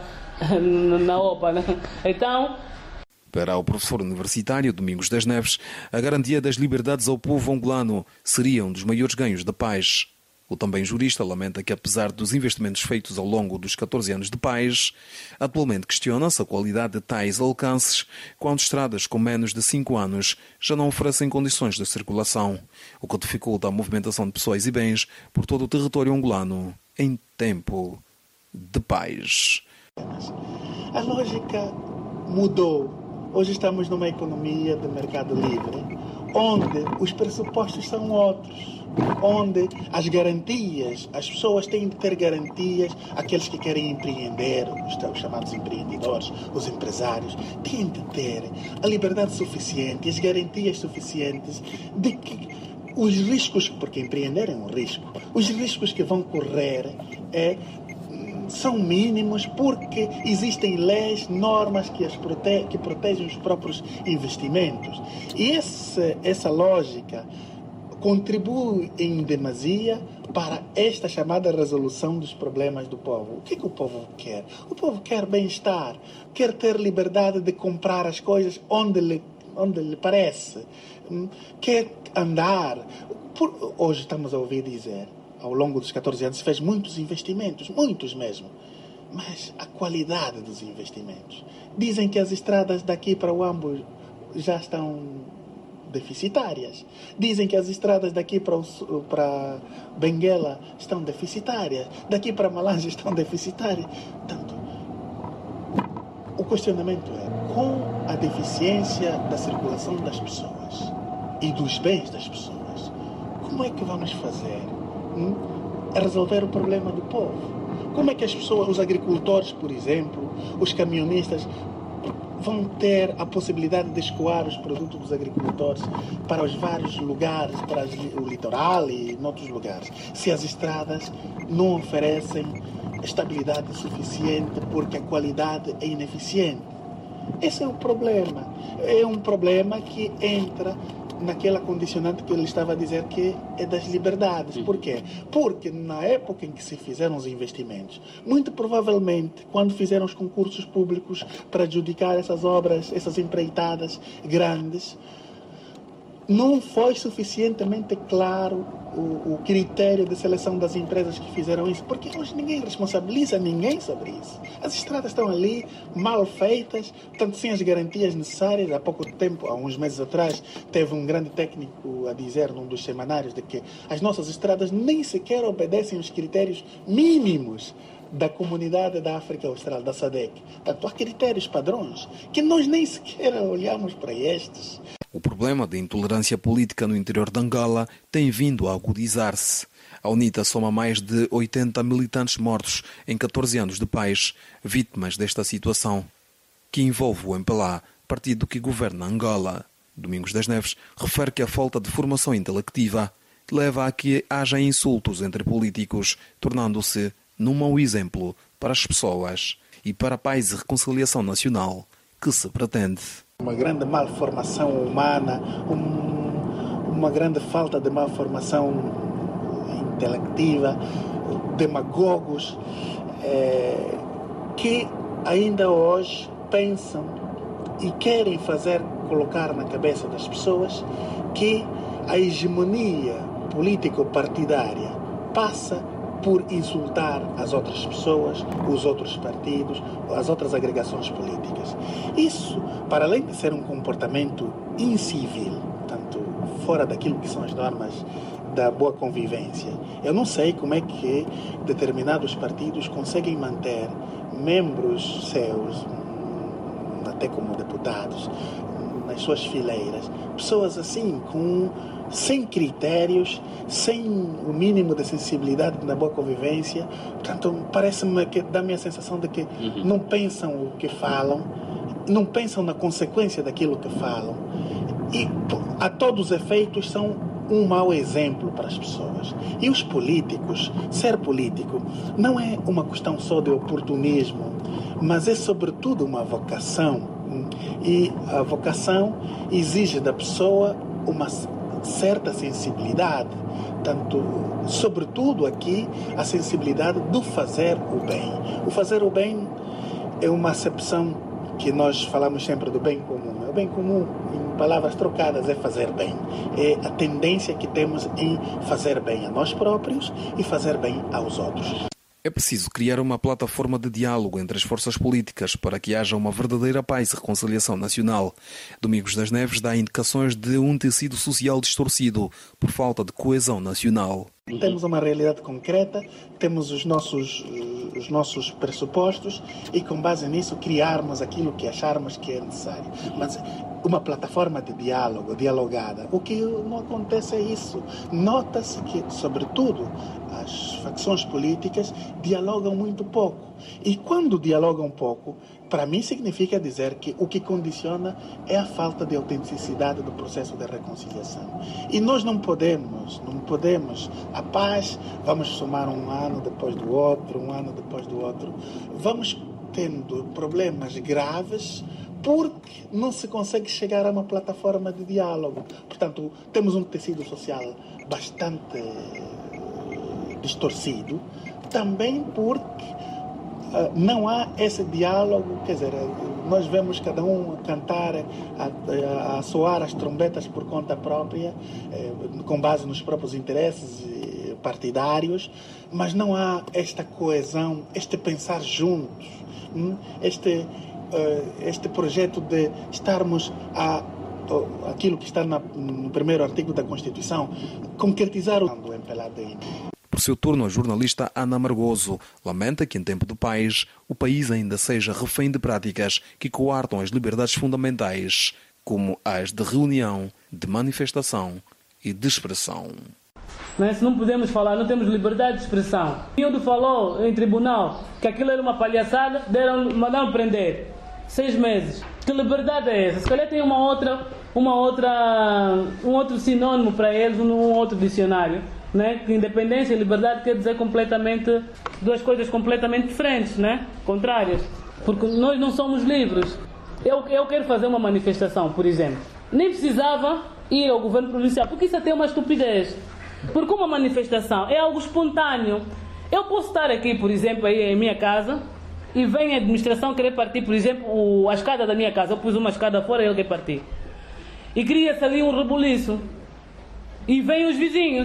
na OPA. Né? Então... Para o professor universitário Domingos das Neves, a garantia das liberdades ao povo angolano seria um dos maiores ganhos da paz. O também jurista lamenta que, apesar dos investimentos feitos ao longo dos catorze anos de paz, atualmente questiona-se a qualidade de tais alcances quando estradas com menos de cinco anos já não oferecem condições de circulação, o que dificulta a movimentação de pessoas e bens por todo o território angolano em tempo de paz. A lógica mudou. Hoje estamos numa economia de mercado livre, onde os pressupostos são outros, onde as garantias, as pessoas têm de ter garantias, aqueles que querem empreender, os chamados empreendedores, os empresários, têm de ter a liberdade suficiente, as garantias suficientes de que os riscos, porque empreender é um risco, os riscos que vão correr é... são mínimos porque existem leis, normas que, as prote que protegem os próprios investimentos. E esse, essa lógica contribui em demasia para esta chamada resolução dos problemas do povo. O que, que o povo quer? O povo quer bem-estar, quer ter liberdade de comprar as coisas onde lhe, onde lhe parece, quer andar. Por, hoje estamos a ouvir dizer... Ao longo dos catorze anos se fez muitos investimentos, muitos mesmo. Mas a qualidade dos investimentos. Dizem que as estradas daqui para o Ambo já estão deficitárias. Dizem que as estradas daqui para, o, para Benguela estão deficitárias. Daqui para Malange estão deficitárias. Portanto, o questionamento é, com a deficiência da circulação das pessoas e dos bens das pessoas, como é que vamos fazer a resolver o problema do povo? Como é que as pessoas, os agricultores, por exemplo, os caminhonistas, vão ter a possibilidade de escoar os produtos dos agricultores para os vários lugares, para o litoral e em outros lugares, se as estradas não oferecem estabilidade suficiente porque a qualidade é ineficiente? Esse é o problema. É um problema que entra naquela condicionante que ele estava a dizer, que é das liberdades. Por quê? Porque na época em que se fizeram os investimentos, muito provavelmente, quando fizeram os concursos públicos para adjudicar essas obras, essas empreitadas grandes, não foi suficientemente claro o, o critério de seleção das empresas que fizeram isso, porque hoje ninguém responsabiliza ninguém sobre isso. As estradas estão ali, mal feitas, portanto, sem as garantias necessárias. Há pouco tempo, há uns meses atrás, teve um grande técnico a dizer num dos semanários de que as nossas estradas nem sequer obedecem os critérios mínimos da comunidade da África Austral, da SADC. Portanto, há critérios padrões que nós nem sequer olhamos para estes. O problema da intolerância política no interior de Angola tem vindo a agudizar-se. A UNITA soma mais de oitenta militantes mortos em catorze anos de paz, vítimas desta situação, que envolve o M P L A, partido que governa Angola. Domingos das Neves refere que a falta de formação intelectiva leva a que haja insultos entre políticos, tornando-se num mau exemplo para as pessoas e para a paz e reconciliação nacional que se pretende. Uma grande malformação humana, um, uma grande falta de malformação intelectiva, demagogos, é, que ainda hoje pensam e querem fazer colocar na cabeça das pessoas que a hegemonia político-partidária passa por insultar as outras pessoas, os outros partidos, as outras agregações políticas. Isso, para além de ser um comportamento incivil, portanto, fora daquilo que são as normas da boa convivência, eu não sei como é que determinados partidos conseguem manter membros seus, até como deputados, nas suas fileiras, pessoas assim, com, sem critérios, sem o mínimo de sensibilidade na boa convivência. Portanto, parece-me que dá-me a sensação de que uhum. não pensam o que falam, não pensam na consequência daquilo que falam, e a todos os efeitos são um mau exemplo para as pessoas. E os políticos, ser político não é uma questão só de oportunismo, mas é sobretudo uma vocação. E a vocação exige da pessoa uma certa sensibilidade, tanto, sobretudo aqui, a sensibilidade do fazer o bem. O fazer o bem é uma acepção que nós falamos sempre do bem comum. O bem comum, em palavras trocadas, é fazer bem. É a tendência que temos em fazer bem a nós próprios e fazer bem aos outros. É preciso criar uma plataforma de diálogo entre as forças políticas para que haja uma verdadeira paz e reconciliação nacional. Domingos das Neves dá indicações de um tecido social distorcido por falta de coesão nacional. Temos uma realidade concreta, temos os nossos, os nossos pressupostos e, com base nisso, criarmos aquilo que acharmos que é necessário. Mas uma plataforma de diálogo, dialogada, o que não acontece é isso. Nota-se que, sobretudo, as facções políticas dialogam muito pouco. E quando dialogam pouco, para mim significa dizer que o que condiciona é a falta de autenticidade do processo de reconciliação. E nós não podemos, não podemos, a paz, vamos somar um ano depois do outro, um ano depois do outro, vamos tendo problemas graves porque não se consegue chegar a uma plataforma de diálogo. Portanto, temos um tecido social bastante distorcido, também porque uh, não há esse diálogo, quer dizer, nós vemos cada um cantar, a, a soar as trombetas por conta própria, eh, com base nos próprios interesses partidários, mas não há esta coesão, este pensar juntos, este, uh, este projeto de estarmos a aquilo que está na, no primeiro artigo da Constituição, concretizar o M P L A D. Por seu turno, a jornalista Ana Margoso lamenta que, em tempo de paz, o país ainda seja refém de práticas que coartam as liberdades fundamentais, como as de reunião, de manifestação e de expressão. Mas se não podemos falar, não temos liberdade de expressão. Miúdo falou em tribunal que aquilo era uma palhaçada, deram, mandaram prender. Seis meses. Que liberdade é essa? Se calhar tem uma outra, uma outra, um outro sinônimo para eles, um outro dicionário. Né? Que independência e liberdade quer dizer completamente, duas coisas completamente diferentes, né? Contrárias. Porque nós não somos livres. Eu, eu quero fazer uma manifestação, por exemplo. Nem precisava ir ao governo provincial, porque isso até é uma estupidez. Porque uma manifestação é algo espontâneo. Eu posso estar aqui, por exemplo, aí em minha casa, e vem a administração querer partir, por exemplo, a escada da minha casa. Eu pus uma escada fora e ele quer partir. E cria-se ali um rebuliço. E vêm os vizinhos.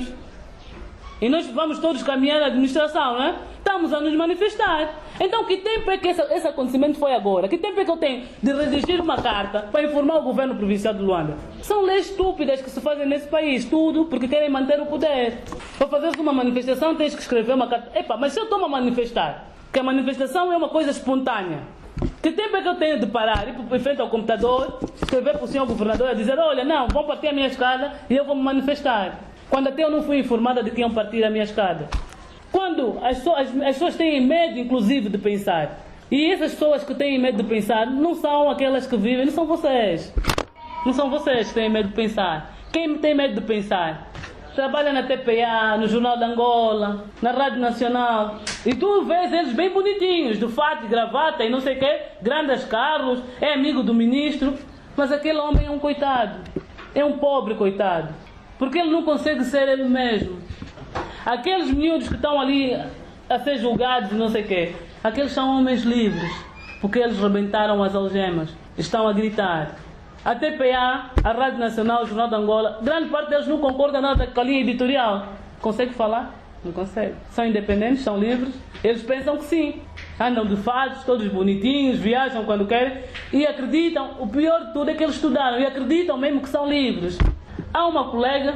E nós vamos todos caminhar na administração, né? Estamos a nos manifestar. Então, que tempo é que esse, esse acontecimento foi agora? Que tempo é que eu tenho de redigir uma carta para informar o governo provincial de Luanda? São leis estúpidas que se fazem nesse país, tudo porque querem manter o poder. Para fazer uma manifestação tens que escrever uma carta. Epa, mas se eu estou a manifestar, que a manifestação é uma coisa espontânea, que tempo é que eu tenho de parar, ir em frente ao computador, escrever para o senhor governador e dizer, olha, não, vão partir a minha escada e eu vou me manifestar. Quando até eu não fui informada de que iam partir a minha escada. Quando as, as, as pessoas têm medo, inclusive, de pensar. E essas pessoas que têm medo de pensar não são aquelas que vivem, não são vocês. Não são vocês que têm medo de pensar. Quem tem medo de pensar? Trabalha na T P A, no Jornal de Angola, na Rádio Nacional. E tu vês eles bem bonitinhos, de fato e gravata e não sei o quê, grandes carros, é amigo do ministro. Mas aquele homem é um coitado. É um pobre coitado. Porque ele não consegue ser ele mesmo. Aqueles miúdos que estão ali a ser julgados e não sei o quê, aqueles são homens livres, porque eles rebentaram as algemas, estão a gritar. A T P A, a Rádio Nacional, o Jornal de Angola, grande parte deles não concorda nada com a linha editorial. Consegue falar? Não consegue. São independentes, são livres, eles pensam que sim. Andam de fatos, todos bonitinhos, viajam quando querem e acreditam. O pior de tudo é que eles estudaram e acreditam mesmo que são livres. Há uma colega,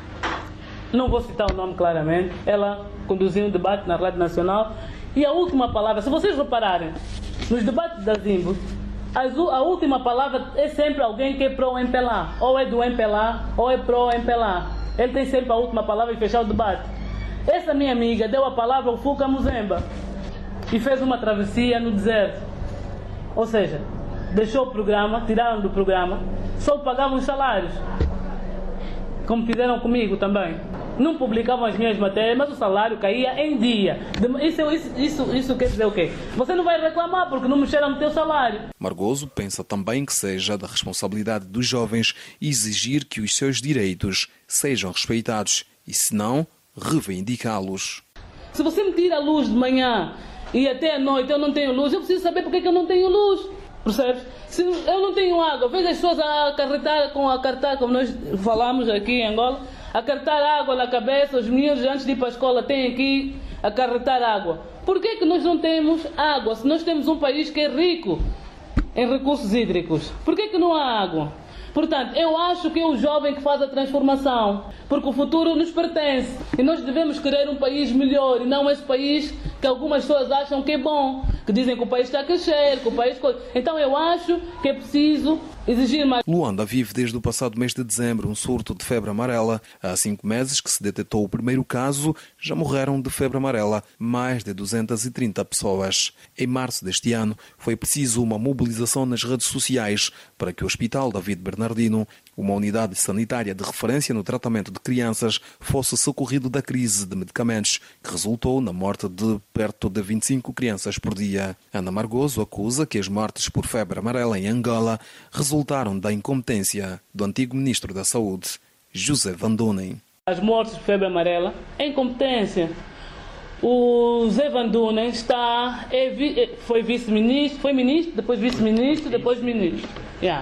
não vou citar o nome claramente, ela conduziu um debate na Rádio Nacional e a última palavra, se vocês repararem, nos debates da Zimbo, a última palavra é sempre alguém que é pró-M P L A, ou é do M P L A, ou é pró-M P L A. Ele tem sempre a última palavra e fechar o debate. Essa minha amiga deu a palavra ao Fuka Muzemba e fez uma travessia no deserto. Ou seja, deixou o programa, tiraram do programa, só pagavam os salários. Como fizeram comigo também. Não publicavam as minhas matérias, mas o salário caía em dia. Isso, isso, isso, isso quer dizer o quê? Você não vai reclamar porque não mexeram no teu salário. Margoso pensa também que seja da responsabilidade dos jovens exigir que os seus direitos sejam respeitados e, se não, reivindicá-los. Se você me tira a luz de manhã e até à noite eu não tenho luz, eu preciso saber porque é que eu não tenho luz. Percebes? Se eu não tenho água, vejo as pessoas a acarretar com a cartar, como nós falamos aqui em Angola, a acarretar água na cabeça, os meninos antes de ir para a escola têm que acarretar água. Por que é que nós não temos água? Se nós temos um país que é rico em recursos hídricos, por que é que não há água? Portanto, eu acho que é o jovem que faz a transformação, porque o futuro nos pertence e nós devemos querer um país melhor e não esse país que algumas pessoas acham que é bom, que dizem que o país está a crescer, que o país... Então eu acho que é preciso exigir mais. Luanda vive desde o passado mês de dezembro um surto de febre amarela. Há cinco meses que se detectou o primeiro caso, já morreram de febre amarela mais de duzentas e trinta pessoas. Em março deste ano, foi preciso uma mobilização nas redes sociais para que o Hospital David Bernardino, uma unidade sanitária de referência no tratamento de crianças, fosse socorrido da crise de medicamentos, que resultou na morte de perto de vinte e cinco crianças por dia. Ana Margoso acusa que as mortes por febre amarela em Angola resultaram da incompetência do antigo ministro da Saúde, José Van Dunen. As mortes por febre amarela é incompetência. O Zé Van Dunen está, é, foi vice-ministro, foi ministro, depois vice-ministro, depois ministro. Yeah.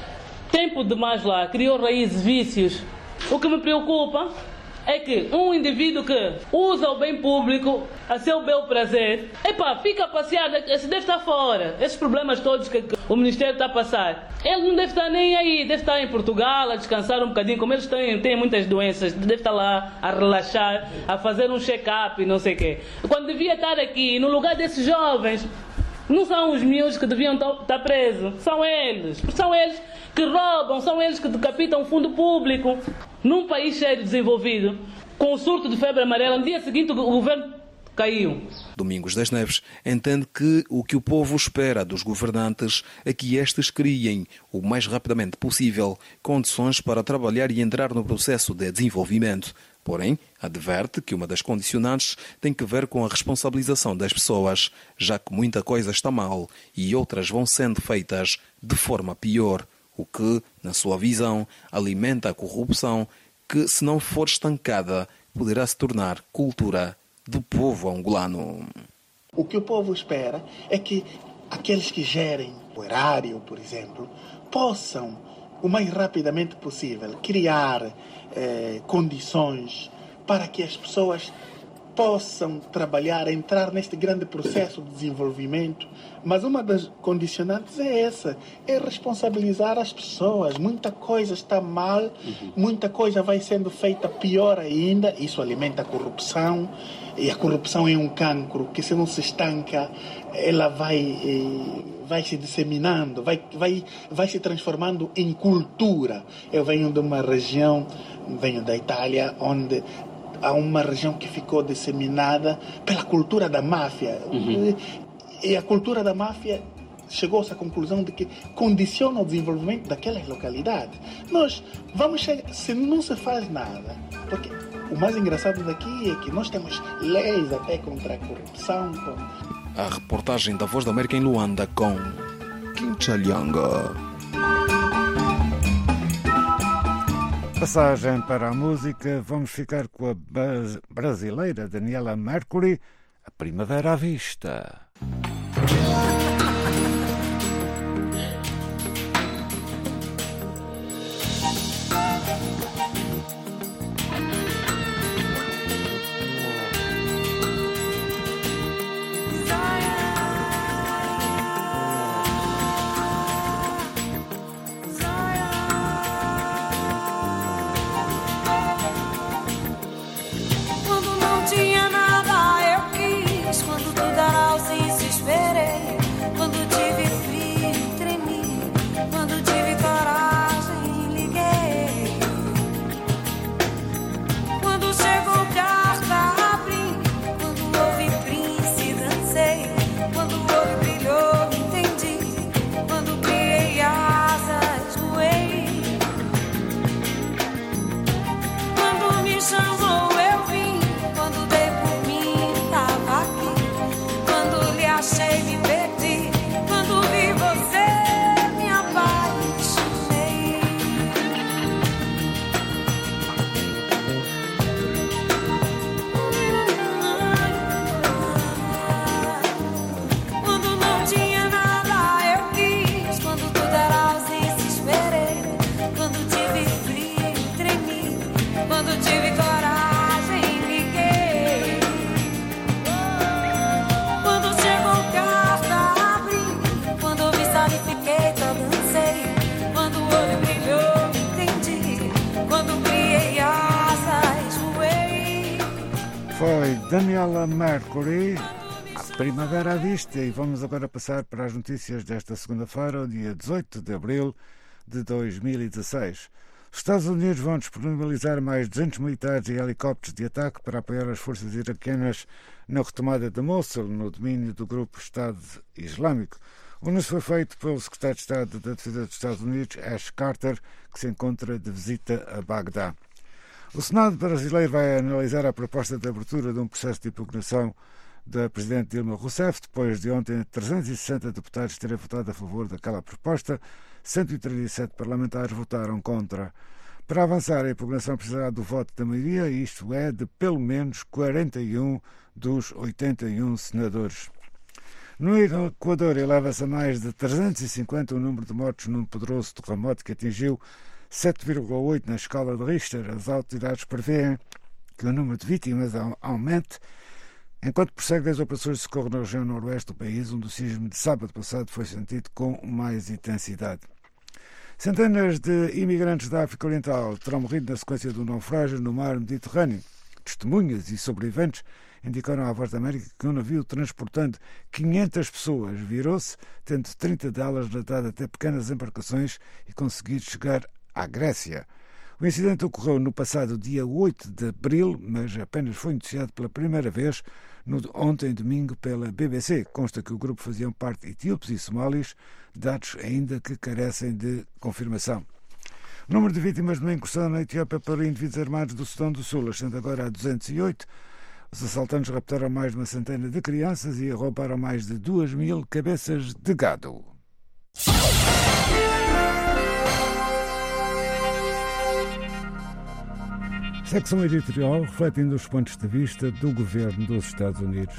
Tempo demais lá, criou raízes, vícios. O que me preocupa é que um indivíduo que usa o bem público a seu bel prazer, epá, fica a passear, se deve estar fora. Esses problemas todos que o Ministério está a passar, ele não deve estar nem aí, deve estar em Portugal a descansar um bocadinho, como eles têm, têm muitas doenças, deve estar lá a relaxar, a fazer um check-up e não sei o quê. Quando devia estar aqui, no lugar desses jovens, não são os miúdos que deviam estar presos, são eles, são eles que roubam, são eles que decapitam o fundo público. Num país cheio desenvolvido, com o surto de febre amarela, no dia seguinte o governo caiu. Domingos das Neves entende que o que o povo espera dos governantes é que estes criem, o mais rapidamente possível, condições para trabalhar e entrar no processo de desenvolvimento. Porém, adverte que uma das condicionantes tem que ver com a responsabilização das pessoas, já que muita coisa está mal e outras vão sendo feitas de forma pior, o que, na sua visão, alimenta a corrupção que, se não for estancada, poderá se tornar cultura do povo angolano. O que o povo espera é que aqueles que gerem o erário, por exemplo, possam, o mais rapidamente possível, criar eh, condições para que as pessoas possam trabalhar, entrar neste grande processo de desenvolvimento. Mas uma das condicionantes é essa, é responsabilizar as pessoas. Muita coisa está mal, uhum. muita coisa vai sendo feita pior ainda, isso alimenta a corrupção, e a corrupção é um cancro que, se não se estanca, ela vai, vai se disseminando, vai, vai, vai se transformando em cultura. Eu venho de uma região, venho da Itália, onde há uma região que ficou disseminada pela cultura da máfia. Uhum. E a cultura da máfia chegou-se à conclusão de que condiciona o desenvolvimento daquelas localidades. Nós vamos chegar, se não se faz nada, porque o mais engraçado daqui é que nós temos leis até contra a corrupção. Com... A reportagem da Voz da América em Luanda com Quinchalianga. Passagem para a música, vamos ficar com a brasileira Daniela Mercury, A Primavera à Vista. Quando não tinha nada, eu quis. Quando tudo era ausência, esperei. Daniela Mercury, a primavera à vista, e vamos agora passar para as notícias desta segunda-feira, dia dezoito de abril de dois mil e dezasseis. Os Estados Unidos vão disponibilizar mais duzentos militares e helicópteros de ataque para apoiar as forças iraquianas na retomada de Mosul, no domínio do grupo Estado Islâmico. O anúncio foi feito pelo secretário de Estado da Defesa dos Estados Unidos, Ash Carter, que se encontra de visita a Bagdá. O Senado brasileiro vai analisar a proposta de abertura de um processo de impugnação da Presidente Dilma Rousseff, depois de ontem trezentos e sessenta deputados terem votado a favor daquela proposta, cento e trinta e sete parlamentares votaram contra. Para avançar, a impugnação precisará do voto da maioria, isto é, de pelo menos quarenta e um dos oitenta e um senadores. No Equador, eleva-se a mais de trezentos e cinquenta o número de mortos num poderoso terremoto que atingiu sete vírgula oito na escala de Richter. As autoridades prevêem que o número de vítimas aumente enquanto prosseguem as operações de socorro na região noroeste do país, onde o sismo de sábado passado foi sentido com mais intensidade. Centenas de imigrantes da África Oriental terão morrido na sequência do naufrágio no mar Mediterrâneo. Testemunhas e sobreviventes indicaram à Voz da América que um navio transportando quinhentas pessoas virou-se, tendo trinta delas nadado até pequenas embarcações e conseguido chegar à Grécia. O incidente ocorreu no passado dia oito de abril, mas apenas foi noticiado pela primeira vez no, ontem domingo pela B B C. Consta que o grupo fazia parte de etíopes e somalis, dados ainda que carecem de confirmação. O número de vítimas de uma incursão na Etiópia por indivíduos armados do Sudão do Sul ascende agora a duzentos e oito. Os assaltantes raptaram mais de uma centena de crianças e roubaram mais de duas mil cabeças de gado. Secção editorial refletindo os pontos de vista do governo dos Estados Unidos.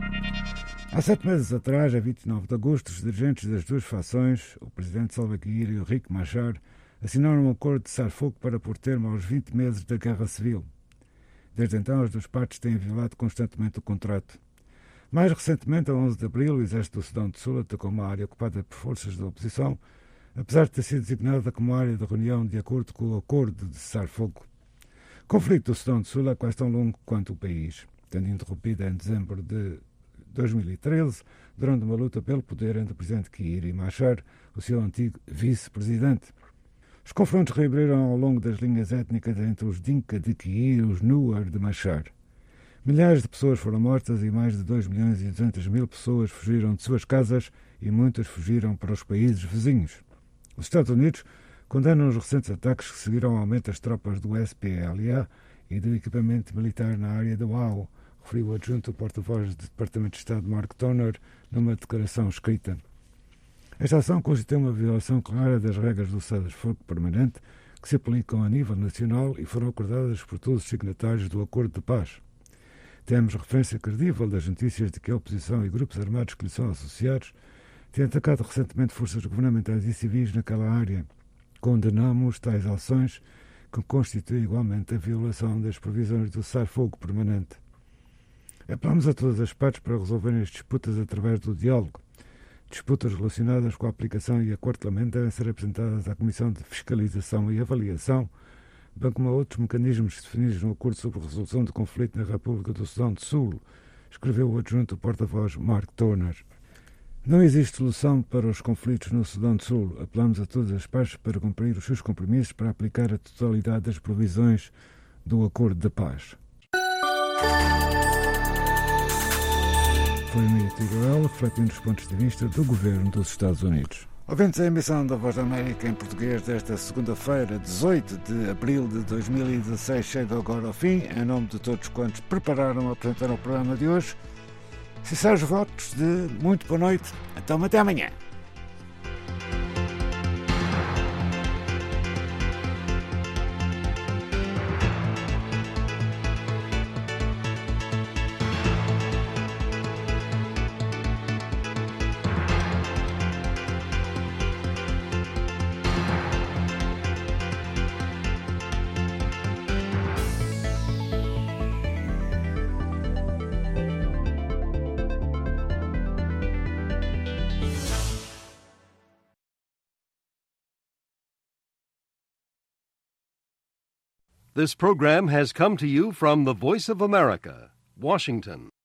Há sete meses atrás, a vinte e nove de agosto, os dirigentes das duas fações, o presidente Salva Kiir e o Riek Machar, assinaram um acordo de cessar-fogo para pôr termo aos vinte meses da guerra civil. Desde então, as duas partes têm violado constantemente o contrato. Mais recentemente, a onze de abril, o exército do Sudão do Sul atacou uma área ocupada por forças da oposição, apesar de ter sido designada como área de reunião de acordo com o acordo de cessar-fogo. O conflito do Sudão do Sul é quase tão longo quanto o país, tendo interrompido em dezembro de dois mil e treze, durante uma luta pelo poder entre o presidente Kiir e Machar, o seu antigo vice-presidente. Os confrontos reabriram ao longo das linhas étnicas entre os Dinka de Kiir e os Nuer de Machar. Milhares de pessoas foram mortas e mais de dois milhões e duzentas mil pessoas fugiram de suas casas e muitas fugiram para os países vizinhos. Os Estados Unidos condenam os recentes ataques que seguiram ao aumento das tropas do S P L A e do equipamento militar na área da U A U, referiu o adjunto porta-voz do Departamento de Estado Mark Toner numa declaração escrita. Esta ação constitui uma violação clara das regras do cessar-fogo permanente que se aplicam a nível nacional e foram acordadas por todos os signatários do Acordo de Paz. Temos referência credível das notícias de que a oposição e grupos armados que lhe são associados têm atacado recentemente forças governamentais e civis naquela área. Condenamos tais ações que constituem igualmente a violação das provisões do cessar-fogo permanente. Apelamos a todas as partes para resolverem as disputas através do diálogo. Disputas relacionadas com a aplicação e acordelamento devem ser apresentadas à Comissão de Fiscalização e Avaliação, bem como a outros mecanismos definidos no Acordo sobre a Resolução do Conflito na República do Sudão do Sul, escreveu o adjunto porta-voz Mark Toner. Não existe solução para os conflitos no Sudão do Sul. Apelamos a todas as partes para cumprir os seus compromissos para aplicar a totalidade das provisões do Acordo de Paz. Foi uma editorial refletindo os pontos de vista do governo dos Estados Unidos. Ouvintes, a emissão da Voz da América em português desta segunda-feira, dezoito de abril de dois mil e dezasseis, chega agora ao fim. Em nome de todos quantos prepararam e apresentaram o programa de hoje, sinceros votos de muito boa noite. Então, até amanhã. This program has come to you from the Voice of America, Washington.